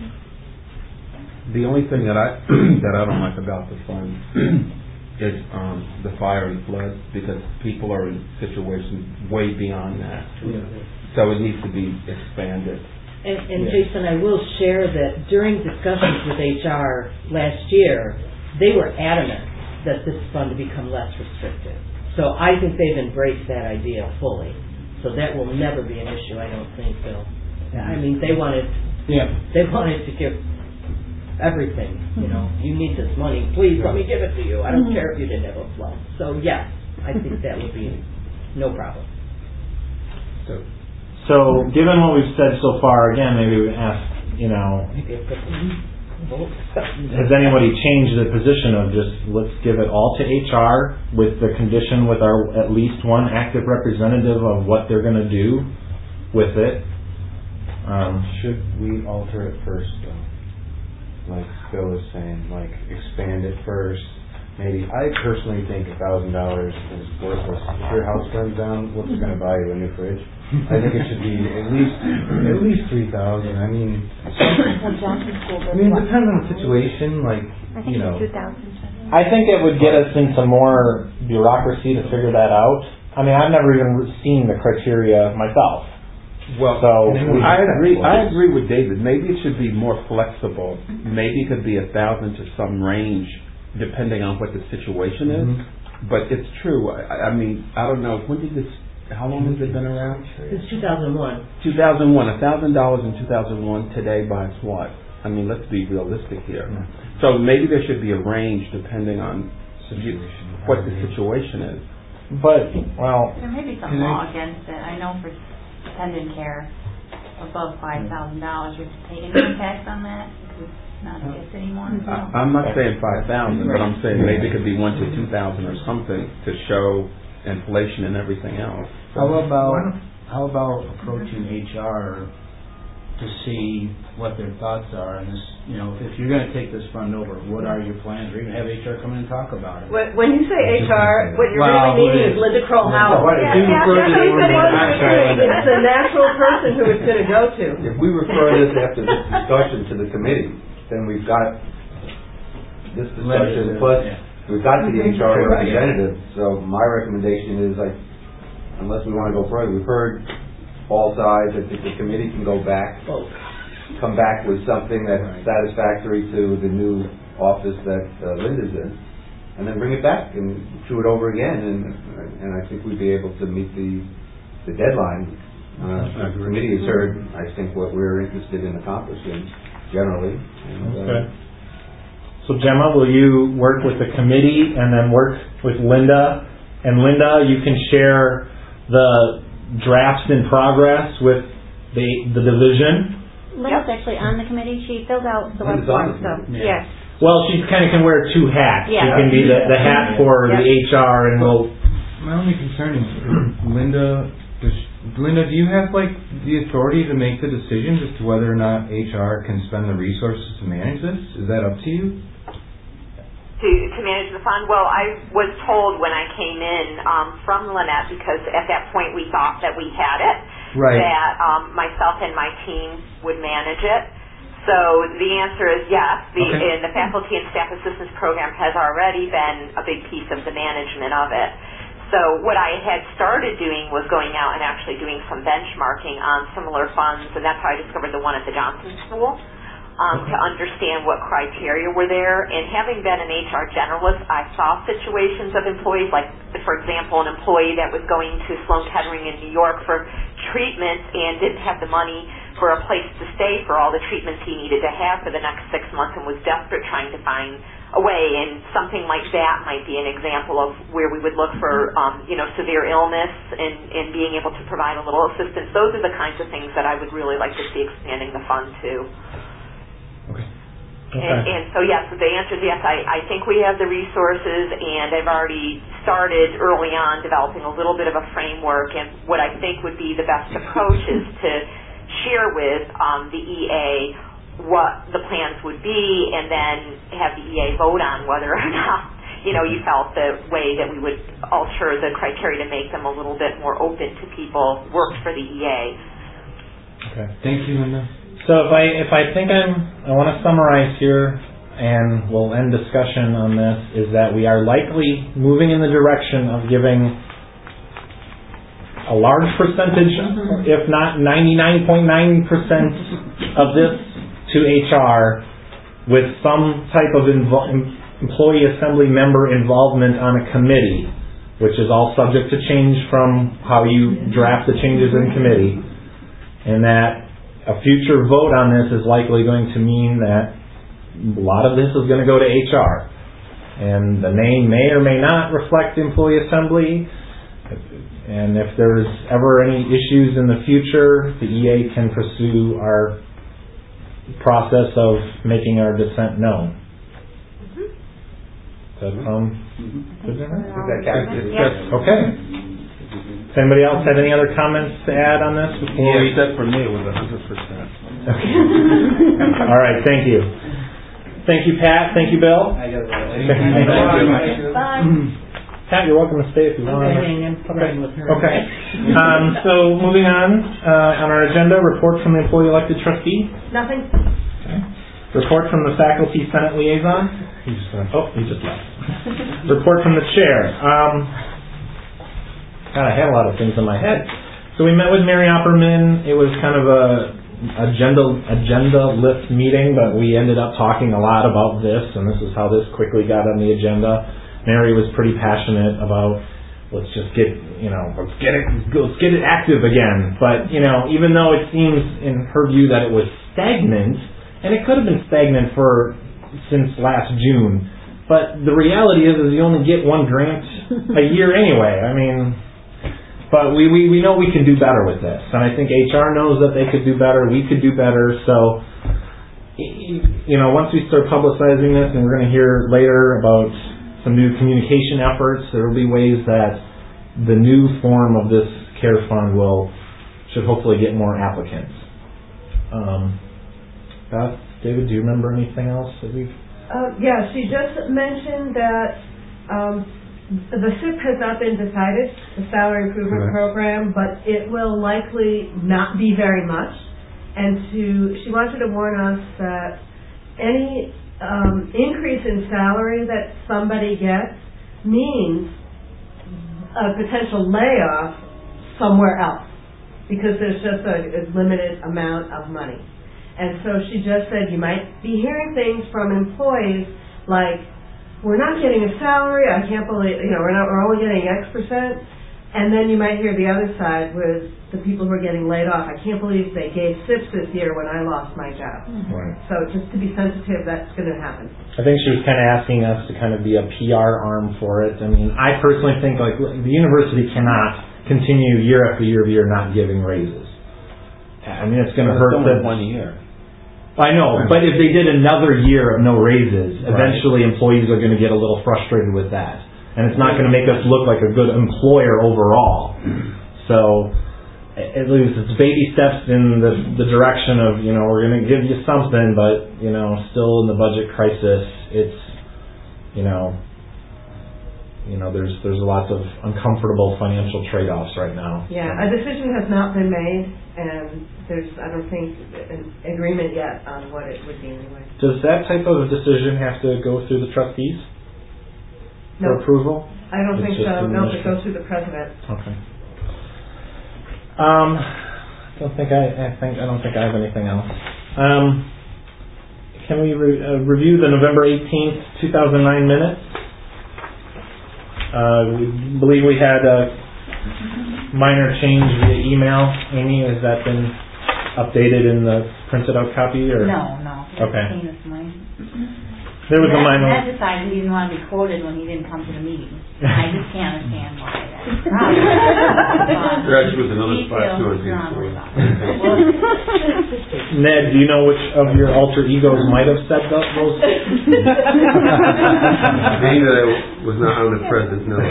The only thing that I that I don't like about the fund is um, the fire and flood, because people are in situations way beyond that. Yeah. So it needs to be expanded. And, and yeah. Jason, I will share that during discussions with H R last year, they were adamant that this fund become less restrictive. So I think they've embraced that idea fully. So that will never be an issue, I don't think, Bill. I mean, they wanted, yeah. they wanted to give everything, you know. You need this money, please let me give it to you. I don't care if you didn't have a flow. So yes, I think that would be no problem. So, so given what we've said so far, again, maybe we ask, you know, has anybody changed the position of just let's give it all to H R with the condition with our at least one active representative of what they're going to do with it? Um, should we alter it first, though? Like Phil was saying, like expand it first. Maybe I personally think a thousand dollars is worthless. If your house burns down, what's it going to buy you? A new fridge? I think it should be at least at least three thousand. I mean, I mean, it depends on the situation. Like I think you know, two thousand. I think it would get us into more bureaucracy to figure that out. I mean, I've never even seen the criteria myself. Well, so I agree. I agree with David. Maybe it should be more flexible. Maybe it could be a thousand to some range, depending on what the situation is. Mm-hmm. But it's true. I, I mean, I don't know. When did this? How long has it been around? Since two thousand one. Two thousand one. A thousand dollars in two thousand one. Today buys what? I mean, let's be realistic here. Mm-hmm. So maybe there should be a range depending on situation, what the situation is. But well, there may be some law against it. I know for dependent care above five thousand dollars, would you take any tax on that? Because it's not a gift anymore. I, I'm not saying five thousand, but I'm saying maybe it could be one to two thousand or something to show inflation and everything else. How about how about approaching H R to see what their thoughts are on this? You know, if you're going to take this fund over, what are your plans? Or even have H R come in and talk about it. When, when you say H R, what you're Well, really meaning it is Linda Kroll Howard. Yeah, Yeah, yeah, that's what he said he wasn't recruiting. It's the natural person who it's going to go to. If we refer this after this discussion to the committee, then we've got this discussion, plus we've got to the H R representative. So my recommendation is, like, unless we want to go further, we've heard all sides. I think the committee can go back, come back with something that's satisfactory to the new office that uh, Linda's in, and then bring it back and chew it over again. And and I think we'd be able to meet the the deadline. Uh, the committee has heard, I think, what we're interested in accomplishing generally. And, uh, okay. So Gemma, will you work with the committee and then work with Linda? And Linda, you can share the drafts in progress with the the division. Linda's actually on the committee. She filled out the web Linda's on form, the so committee. yes. Well, she kind of can wear two hats. Yeah. She can be the, the hat for Yep. the H R, and we'll. My only concern is, Linda, does, Linda, do you have like the authority to make the decisions as to whether or not H R can spend the resources to manage this? Is that up to you? To, to manage the fund? Well, I was told when I came in um, from Lynette, because at that point we thought that we had it, Right. that um, myself and my team would manage it. So the answer is yes. The, Okay. and the Faculty and Staff Assistance Program has already been a big piece of the management of it. So what I had started doing was going out and actually doing some benchmarking on similar funds, and that's how I discovered the one at the Johnson School. Um, to understand what criteria were there. And having been an H R generalist, I saw situations of employees, like, for example, an employee that was going to Sloan Kettering in New York for treatment and didn't have the money for a place to stay for all the treatments he needed to have for the next six months and was desperate trying to find a way. And something like that might be an example of where we would look for, um, you know, severe illness and, and being able to provide a little assistance. Those are the kinds of things that I would really like to see expanding the fund to. Okay. And, and so, yes, the answer is yes. I, I think we have the resources, and I've already started early on developing a little bit of a framework. And what I think would be the best approach is to share with um, the E A what the plans would be, and then have the E A vote on whether or not, you know, you felt the way that we would alter the criteria to make them a little bit more open to people worked for the E A. Okay. Thank you, Linda. So if I if I think I'm I want to summarize here, and we'll end discussion on this, is that we are likely moving in the direction of giving a large percentage, if not ninety-nine point nine percent of this to H R, with some type of invo- employee assembly member involvement on a committee, which is all subject to change from how you draft the changes in committee, and that a future vote on this is likely going to mean that a lot of this is going to go to H R. And the name may or may not reflect employee assembly. And if there's ever any issues in the future, the E A can pursue our process of making our dissent known. Does that sound good? Okay. Does anybody else have any other comments to add on this before Yeah, we... except for me, it was one hundred percent. Okay. All right, thank you. Thank you, Pat. Thank you, Bill. I got it. Thank you. Bye. Pat, you're welcome to stay if you want. Okay. Okay. Um, so moving on, uh, on our agenda, report from the employee elected trustee. Nothing. Okay. Report from the faculty senate liaison. He just left. Oh, he just left. Report from the chair. Um, God, I had a lot of things in my head. So we met with Mary Opperman. It was kind of a agenda agenda list meeting, but we ended up talking a lot about this, and this is how this quickly got on the agenda. Mary was pretty passionate about, let's just get, you know, let's get it, let's get it active again. But, you know, even though it seems in her view that it was stagnant, and it could have been stagnant for since last June, but the reality is, is you only get one grant a year anyway. I mean, but we, we, we know we can do better with this. And I think H R knows that they could do better, we could do better. So, you know, once we start publicizing this, and we're going to hear later about some new communication efforts, there will be ways that the new form of this care fund will should hopefully get more applicants. Um, Beth, David, do you remember anything else that we've... Uh, yeah, she just mentioned that um, the S I P has not been decided, the salary improvement Correct. program, but it will likely not be very much. And to she wanted to warn us that any um, increase in salary that somebody gets means a potential layoff somewhere else, because there's just a, a limited amount of money. And so she just said you might be hearing things from employees like, we're not getting a salary, I can't believe, you know, we're not, we're only getting X percent. And then you might hear the other side with the people who are getting laid off. I can't believe they gave S I P this year when I lost my job. Right. So just to be sensitive, that's going to happen. I think she was kind of asking us to kind of be a P R arm for it. I mean, I personally think like the university cannot continue year after year after year not giving raises. I mean, it's going to hurt them. One year. I know, but if they did another year of no raises, Right. eventually employees are going to get a little frustrated with that. And it's not going to make us look like a good employer overall. So at least it's baby steps in the, the direction of, you know, we're going to give you something, but, you know, still in the budget crisis, it's, you know, you know, there's there's lots of uncomfortable financial trade-offs right now. Yeah, a decision has not been made, and there's, I don't think, an agreement yet on what it would be anyway. Does that type of decision have to go through the trustees No. for approval? I don't It's think just so. an No, it initiative. goes through the president. Okay. Um, don't think I, I think I don't think I have anything else. Um, can we re- uh, review the November eighteenth, two thousand nine minutes? Uh, we believe we had a minor change via email. Amy, has that been updated in the printed out copy, or No, no. Okay. Same as mine. There was a Matt- minor. Matt decided he didn't want to be quoted when he didn't come to the meeting. I just can't understand why that's a problem. There actually was another He spot feels too, I think, strongly for- about it. Ned, do you know which of your alter egos might have said tho- those? Being that I was not on the present, no.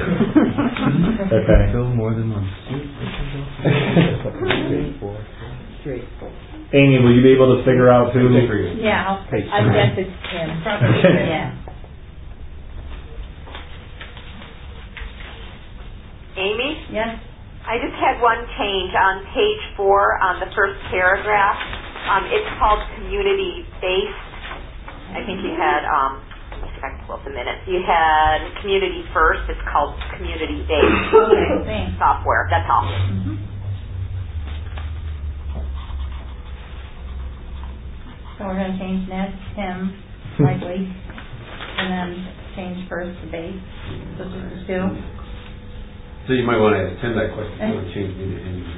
Okay. Fill more than one. Amy, will you be able to figure out who? Yeah, I'll, Hey, I guess it's him. Okay. Yeah. Amy? Yes? I just had one change on page four on the first paragraph. Um, it's called community-based. I think you had, um, let me see if I can pull up the minutes. You had community first. It's called community-based Okay, thanks. software. That's all. Mm-hmm. So we're going to change Ned, Tim, likely, and then change first to base. So just the two. So you might want to ask Tim that question, if you want to change me to Amy.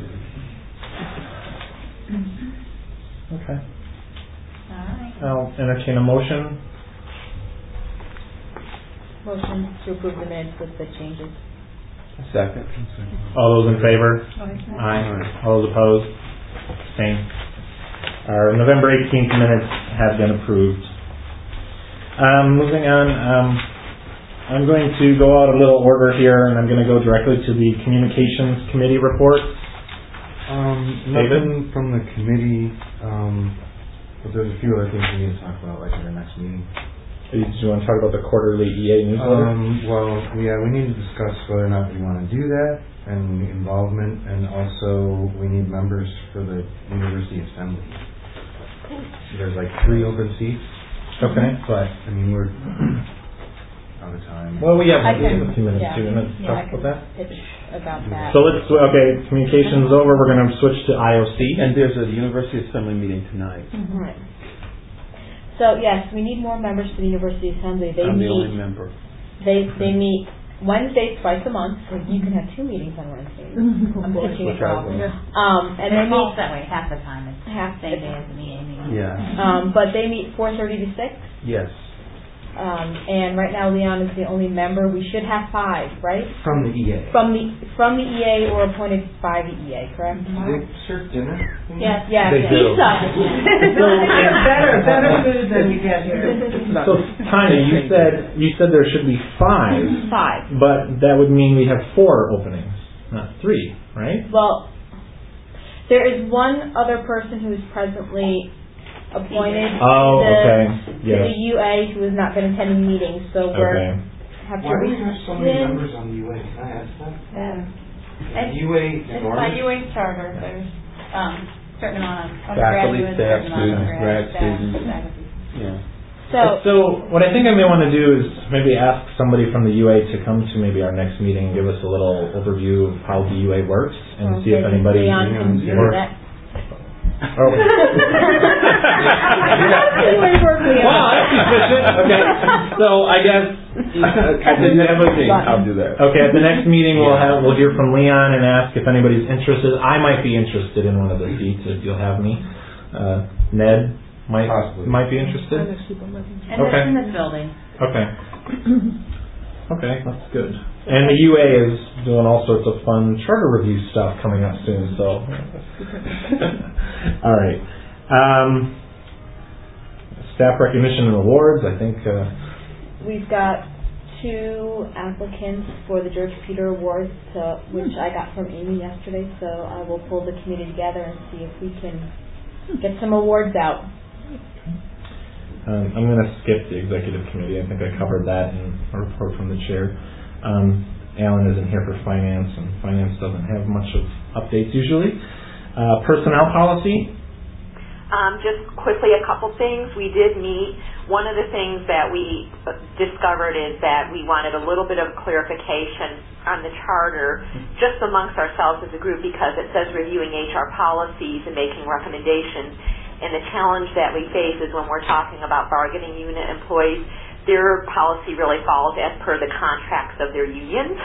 Okay. All right. I'll entertain a motion. Motion to approve the minutes with the changes. Second. All those in favor? Aye. Aye. All those opposed? Same. Our November eighteenth minutes have been approved. Um, moving on, um, I'm going to go out a little order here, and I'm going to go directly to the Communications Committee report. Um, David? nothing from the committee, um, but there's a few other things we need to talk about, like at our next meeting. Do you, do you want to talk about the quarterly E A newsletter? Um, well, yeah, we need to discuss whether or not we want to do that, and the involvement, and also we need members for the University Assembly. There's like three open seats. Okay. But, I mean, we're out of time. Well, we have, I we have can- a few minutes yeah, to talk yeah, I about can that. pitch about that. So let's, okay, communications over, we're going to switch to I O C. And there's a University Assembly meeting tonight. Mhm. So yes, we need more members for the University Assembly. They I'm the meet. only member. They they meet Wednesdays twice a month. So you can have two meetings on Wednesdays. I'm pitching it Which I all. will. Um, and they It's all meet that way, half the time. It's half same day as the meeting. Yeah. Um, but they meet four thirty to six. Yes. Um, and right now Leon is the only member. We should have five, right? From the E A. From the from the E A or appointed by the E A, correct? They serve dinner? Yes, yes. They yes. do. Pizza. better, better food than you get here. So, Tanya, you said, you said there should be five, Five. but that would mean we have four openings, not three, right? Well, There is one other person who is presently appointed Oh, to, the, okay. to Yeah. the U A who has not been attending meetings, so we're Okay. have to Why do you have so many rescind- members on the U A? Can I ask that? Yeah. Is U A It's by enormous? U A charter, there's, um, certain amount of Faculty, undergraduates, staff, certain amount of students, grad grad staff, students. faculty. Yeah. So, So what I think I may want to do is maybe ask somebody from the U A to come to maybe our next meeting and give us a little overview of how the U A works and well, see if maybe anybody Leon can do or- that. Oh. Anyway, work, Leon. Wow, that's efficient. Okay. So I guess At the next meeting, I'll do that. Okay, at the next meeting we'll have we'll hear from Leon and ask if anybody's interested. I might be interested in one of the seats if you'll have me. Uh, Ned might Possibly. might be interested. And Okay. it's in this building. Okay. Okay, that's good. And the U A is doing all sorts of fun charter review stuff coming up soon, so. All right. Um, staff recognition and awards, I think. Uh, We've got two applicants for the George Peter Awards, to, which I got from Amy yesterday, so I will pull the committee together and see if we can get some awards out. Um, I'm going to skip the executive committee. I think I covered that in a report from the chair. Um, Alan isn't here for finance, and finance doesn't have much of updates usually. Uh, personnel policy. Um, just quickly, a couple things. We did meet. One of the things that we discovered is that we wanted a little bit of clarification on the charter just amongst ourselves as a group, because it says reviewing H R policies and making recommendations. And the challenge that we face is when we're talking about bargaining unit employees, their policy really falls as per the contracts of their unions.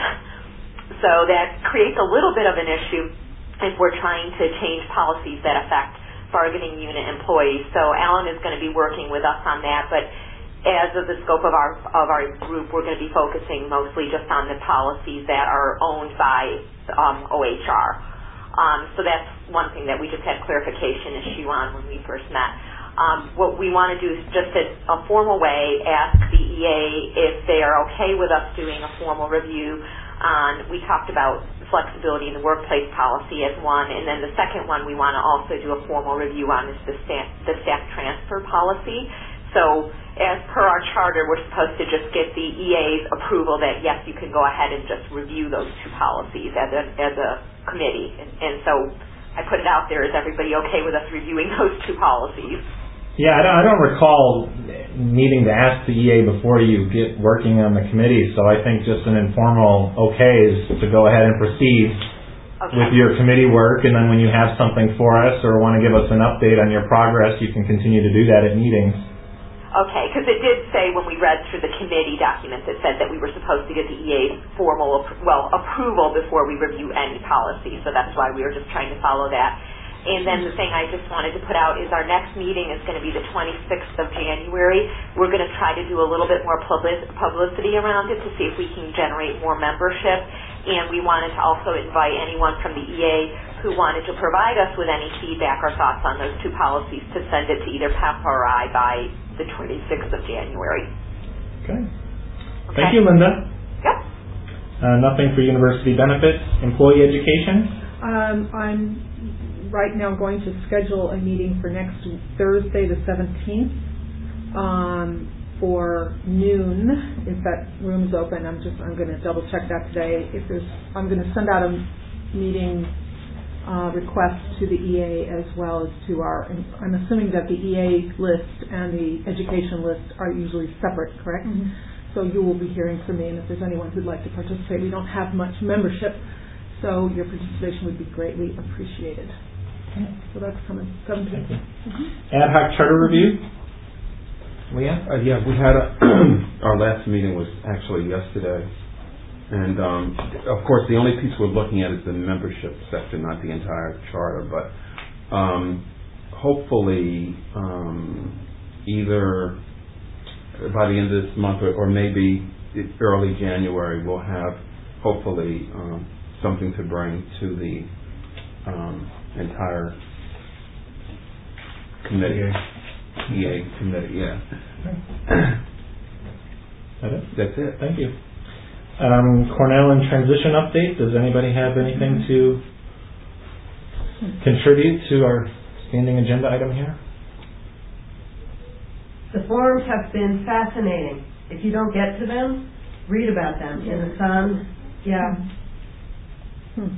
So that creates a little bit of an issue if we're trying to change policies that affect bargaining unit employees. So Alan is going to be working with us on that, but as of the scope of our of our group, we're going to be focusing mostly just on the policies that are owned by um, O H R. Um, so that's one thing that we just had clarification issue on when we first met. Um, what we want to do is just in a formal way ask the E A if they are okay with us doing a formal review on, we talked about flexibility in the workplace policy as one, and then the second one we want to also do a formal review on is the staff, the staff transfer policy. So as per our charter, we're supposed to just get the E A's approval that yes, you can go ahead and just review those two policies as a as a committee. And, and so I put it out there, is everybody okay with us reviewing those two policies? Yeah, I don't, I don't recall needing to ask the E A before you get working on the committee, so I think just an informal okay is to go ahead and proceed okay. with your committee work, and then when you have something for us or want to give us an update on your progress, you can continue to do that at meetings. Okay, because it did say when we read through the committee documents, it said that we were supposed to get the E A's formal, well, approval before we review any policy, so that's why we were just trying to follow that. And then the thing I just wanted to put out is our next meeting is going to be the twenty-sixth of January. We're going to try to do a little bit more public, publicity around it to see if we can generate more membership. And we wanted to also invite anyone from the E A who wanted to provide us with any feedback or thoughts on those two policies to send it to either P E P or I by the twenty-sixth of January. Okay. Okay. Thank you, Linda. Yep. Uh, nothing for university benefits, employee education? Um, I'm right now going to schedule a meeting for next Thursday, the seventeenth, um, for noon. If that room's open, I'm just I'm going to double check that today. If there's, I'm going to send out a meeting uh, request to the E A as well as to our. I'm assuming that the E A list and the education list are usually separate, correct? Mm-hmm. So you will be hearing from me, and if there's anyone who'd like to participate, we don't have much membership, so your participation would be greatly appreciated. So that's coming, seventeenth. Mm-hmm. Ad hoc charter review? Leah? Uh, yeah, we had a our last meeting was actually yesterday, and um, of course the only piece we're looking at is the membership section, not the entire charter. But um, hopefully, um, either by the end of this month or, or maybe early January, we'll have hopefully um, something to bring to the um, entire committee. E A committee, yeah. That it? That's it. Thank you. Um, Cornell and transition update. Does anybody have anything to contribute to our standing agenda item here? The forums have been fascinating. If you don't get to them, read about them in the Sun. Yeah. Hmm.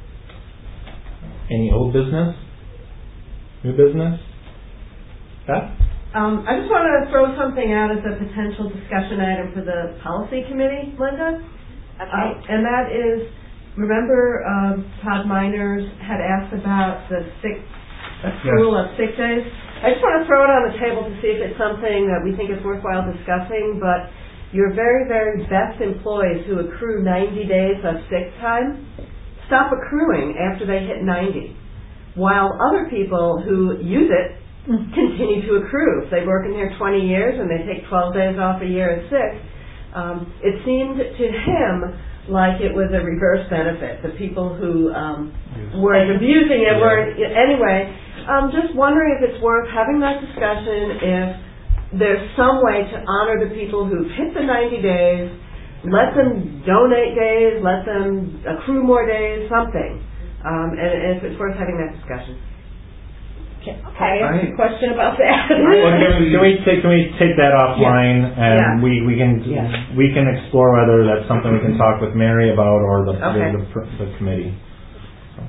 Any old business? New business? Beth? Um, I just want to throw something out as a potential discussion item for the policy committee, Linda. Okay. Uh, and that is, remember um, Todd Miners had asked about the sick accrual yes. of sick days? I just want to throw it on the table to see if it's something that we think is worthwhile discussing, but your very, very best employees who accrue ninety days of sick time stop accruing after they hit ninety, while other people who use it continue to accrue. If they've worked in here twenty years and they take twelve days off a year and sick, um, it seemed to him like it was a reverse benefit. The people who um, were abusing it were, anyway, um, just wondering if it's worth having that discussion, if there's some way to honor the people who've hit the ninety days, let them donate days, let them accrue more days, something, um, and, and if it's worth having that discussion. Can I ask a question about that? Well, can, we, can we take can we take that offline, yeah. and yeah. we we can yeah. we can explore whether that's something we can talk with Mary about or the okay. the, the, the committee. So.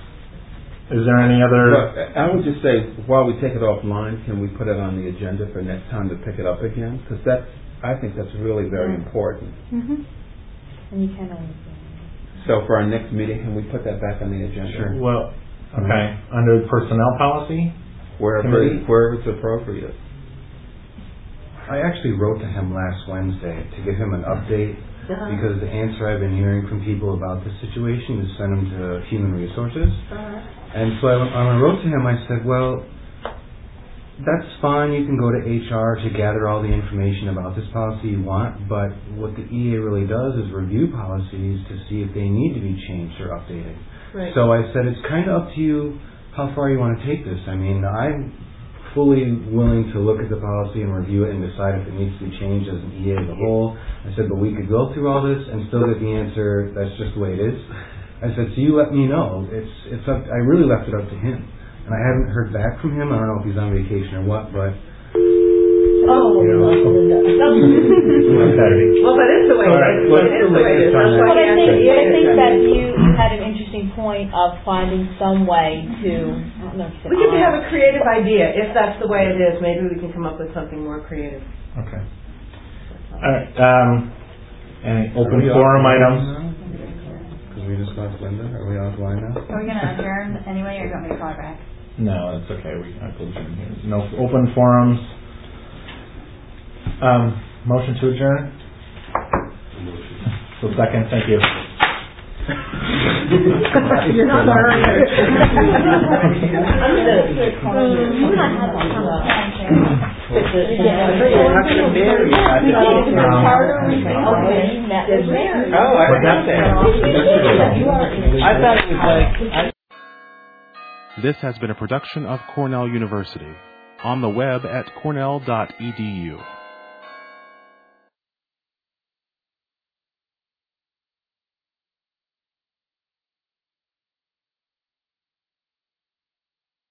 Is there any other? Well, I would just say while we take it offline, can we put it on the agenda for next time to pick it up again? Because that's I think that's really very yeah. important. Mm-hmm. And you can always. So for our next meeting, can we put that back on the agenda? Sure. Well. Okay, mm-hmm. Under personnel policy? Wherever, wherever it's appropriate. I actually wrote to him last Wednesday to give him an update uh-huh. because the answer I've been hearing from people about this situation is send him to Human Resources. Uh-huh. And so I, when I wrote to him, I said, well, that's fine, you can go to H R to gather all the information about this policy you want, but what the E A really does is review policies to see if they need to be changed or updated. Right. So I said, it's kind of up to you how far you want to take this. I mean, I'm fully willing to look at the policy and review it and decide if it needs to be changed as an E A as a whole. I said, but we could go through all this and still get the answer, that's just the way it is. I said, so you let me know. It's it's up. I really left it up to him. And I haven't heard back from him. I don't know if he's on vacation or what, but... Oh, you know. Okay. Well, that is the way it is. It is the way it is. That's But why I think, but I think that you had an interesting point of finding some way to... I don't know if we could have a creative idea. If that's the way it is, maybe we can come up with something more creative. Okay. All right. Um, any open forum items? Because we just lost Linda. Are we offline now? Are we going to adjourn anyway, or do you want me to call her back? No, it's okay. We I close it here. No open forums. Um, motion to adjourn? So second, thank you. You're not hurrying. Oh, I forgot that. I thought it was like... This has been a production of Cornell University. On the web at cornell dot e d u.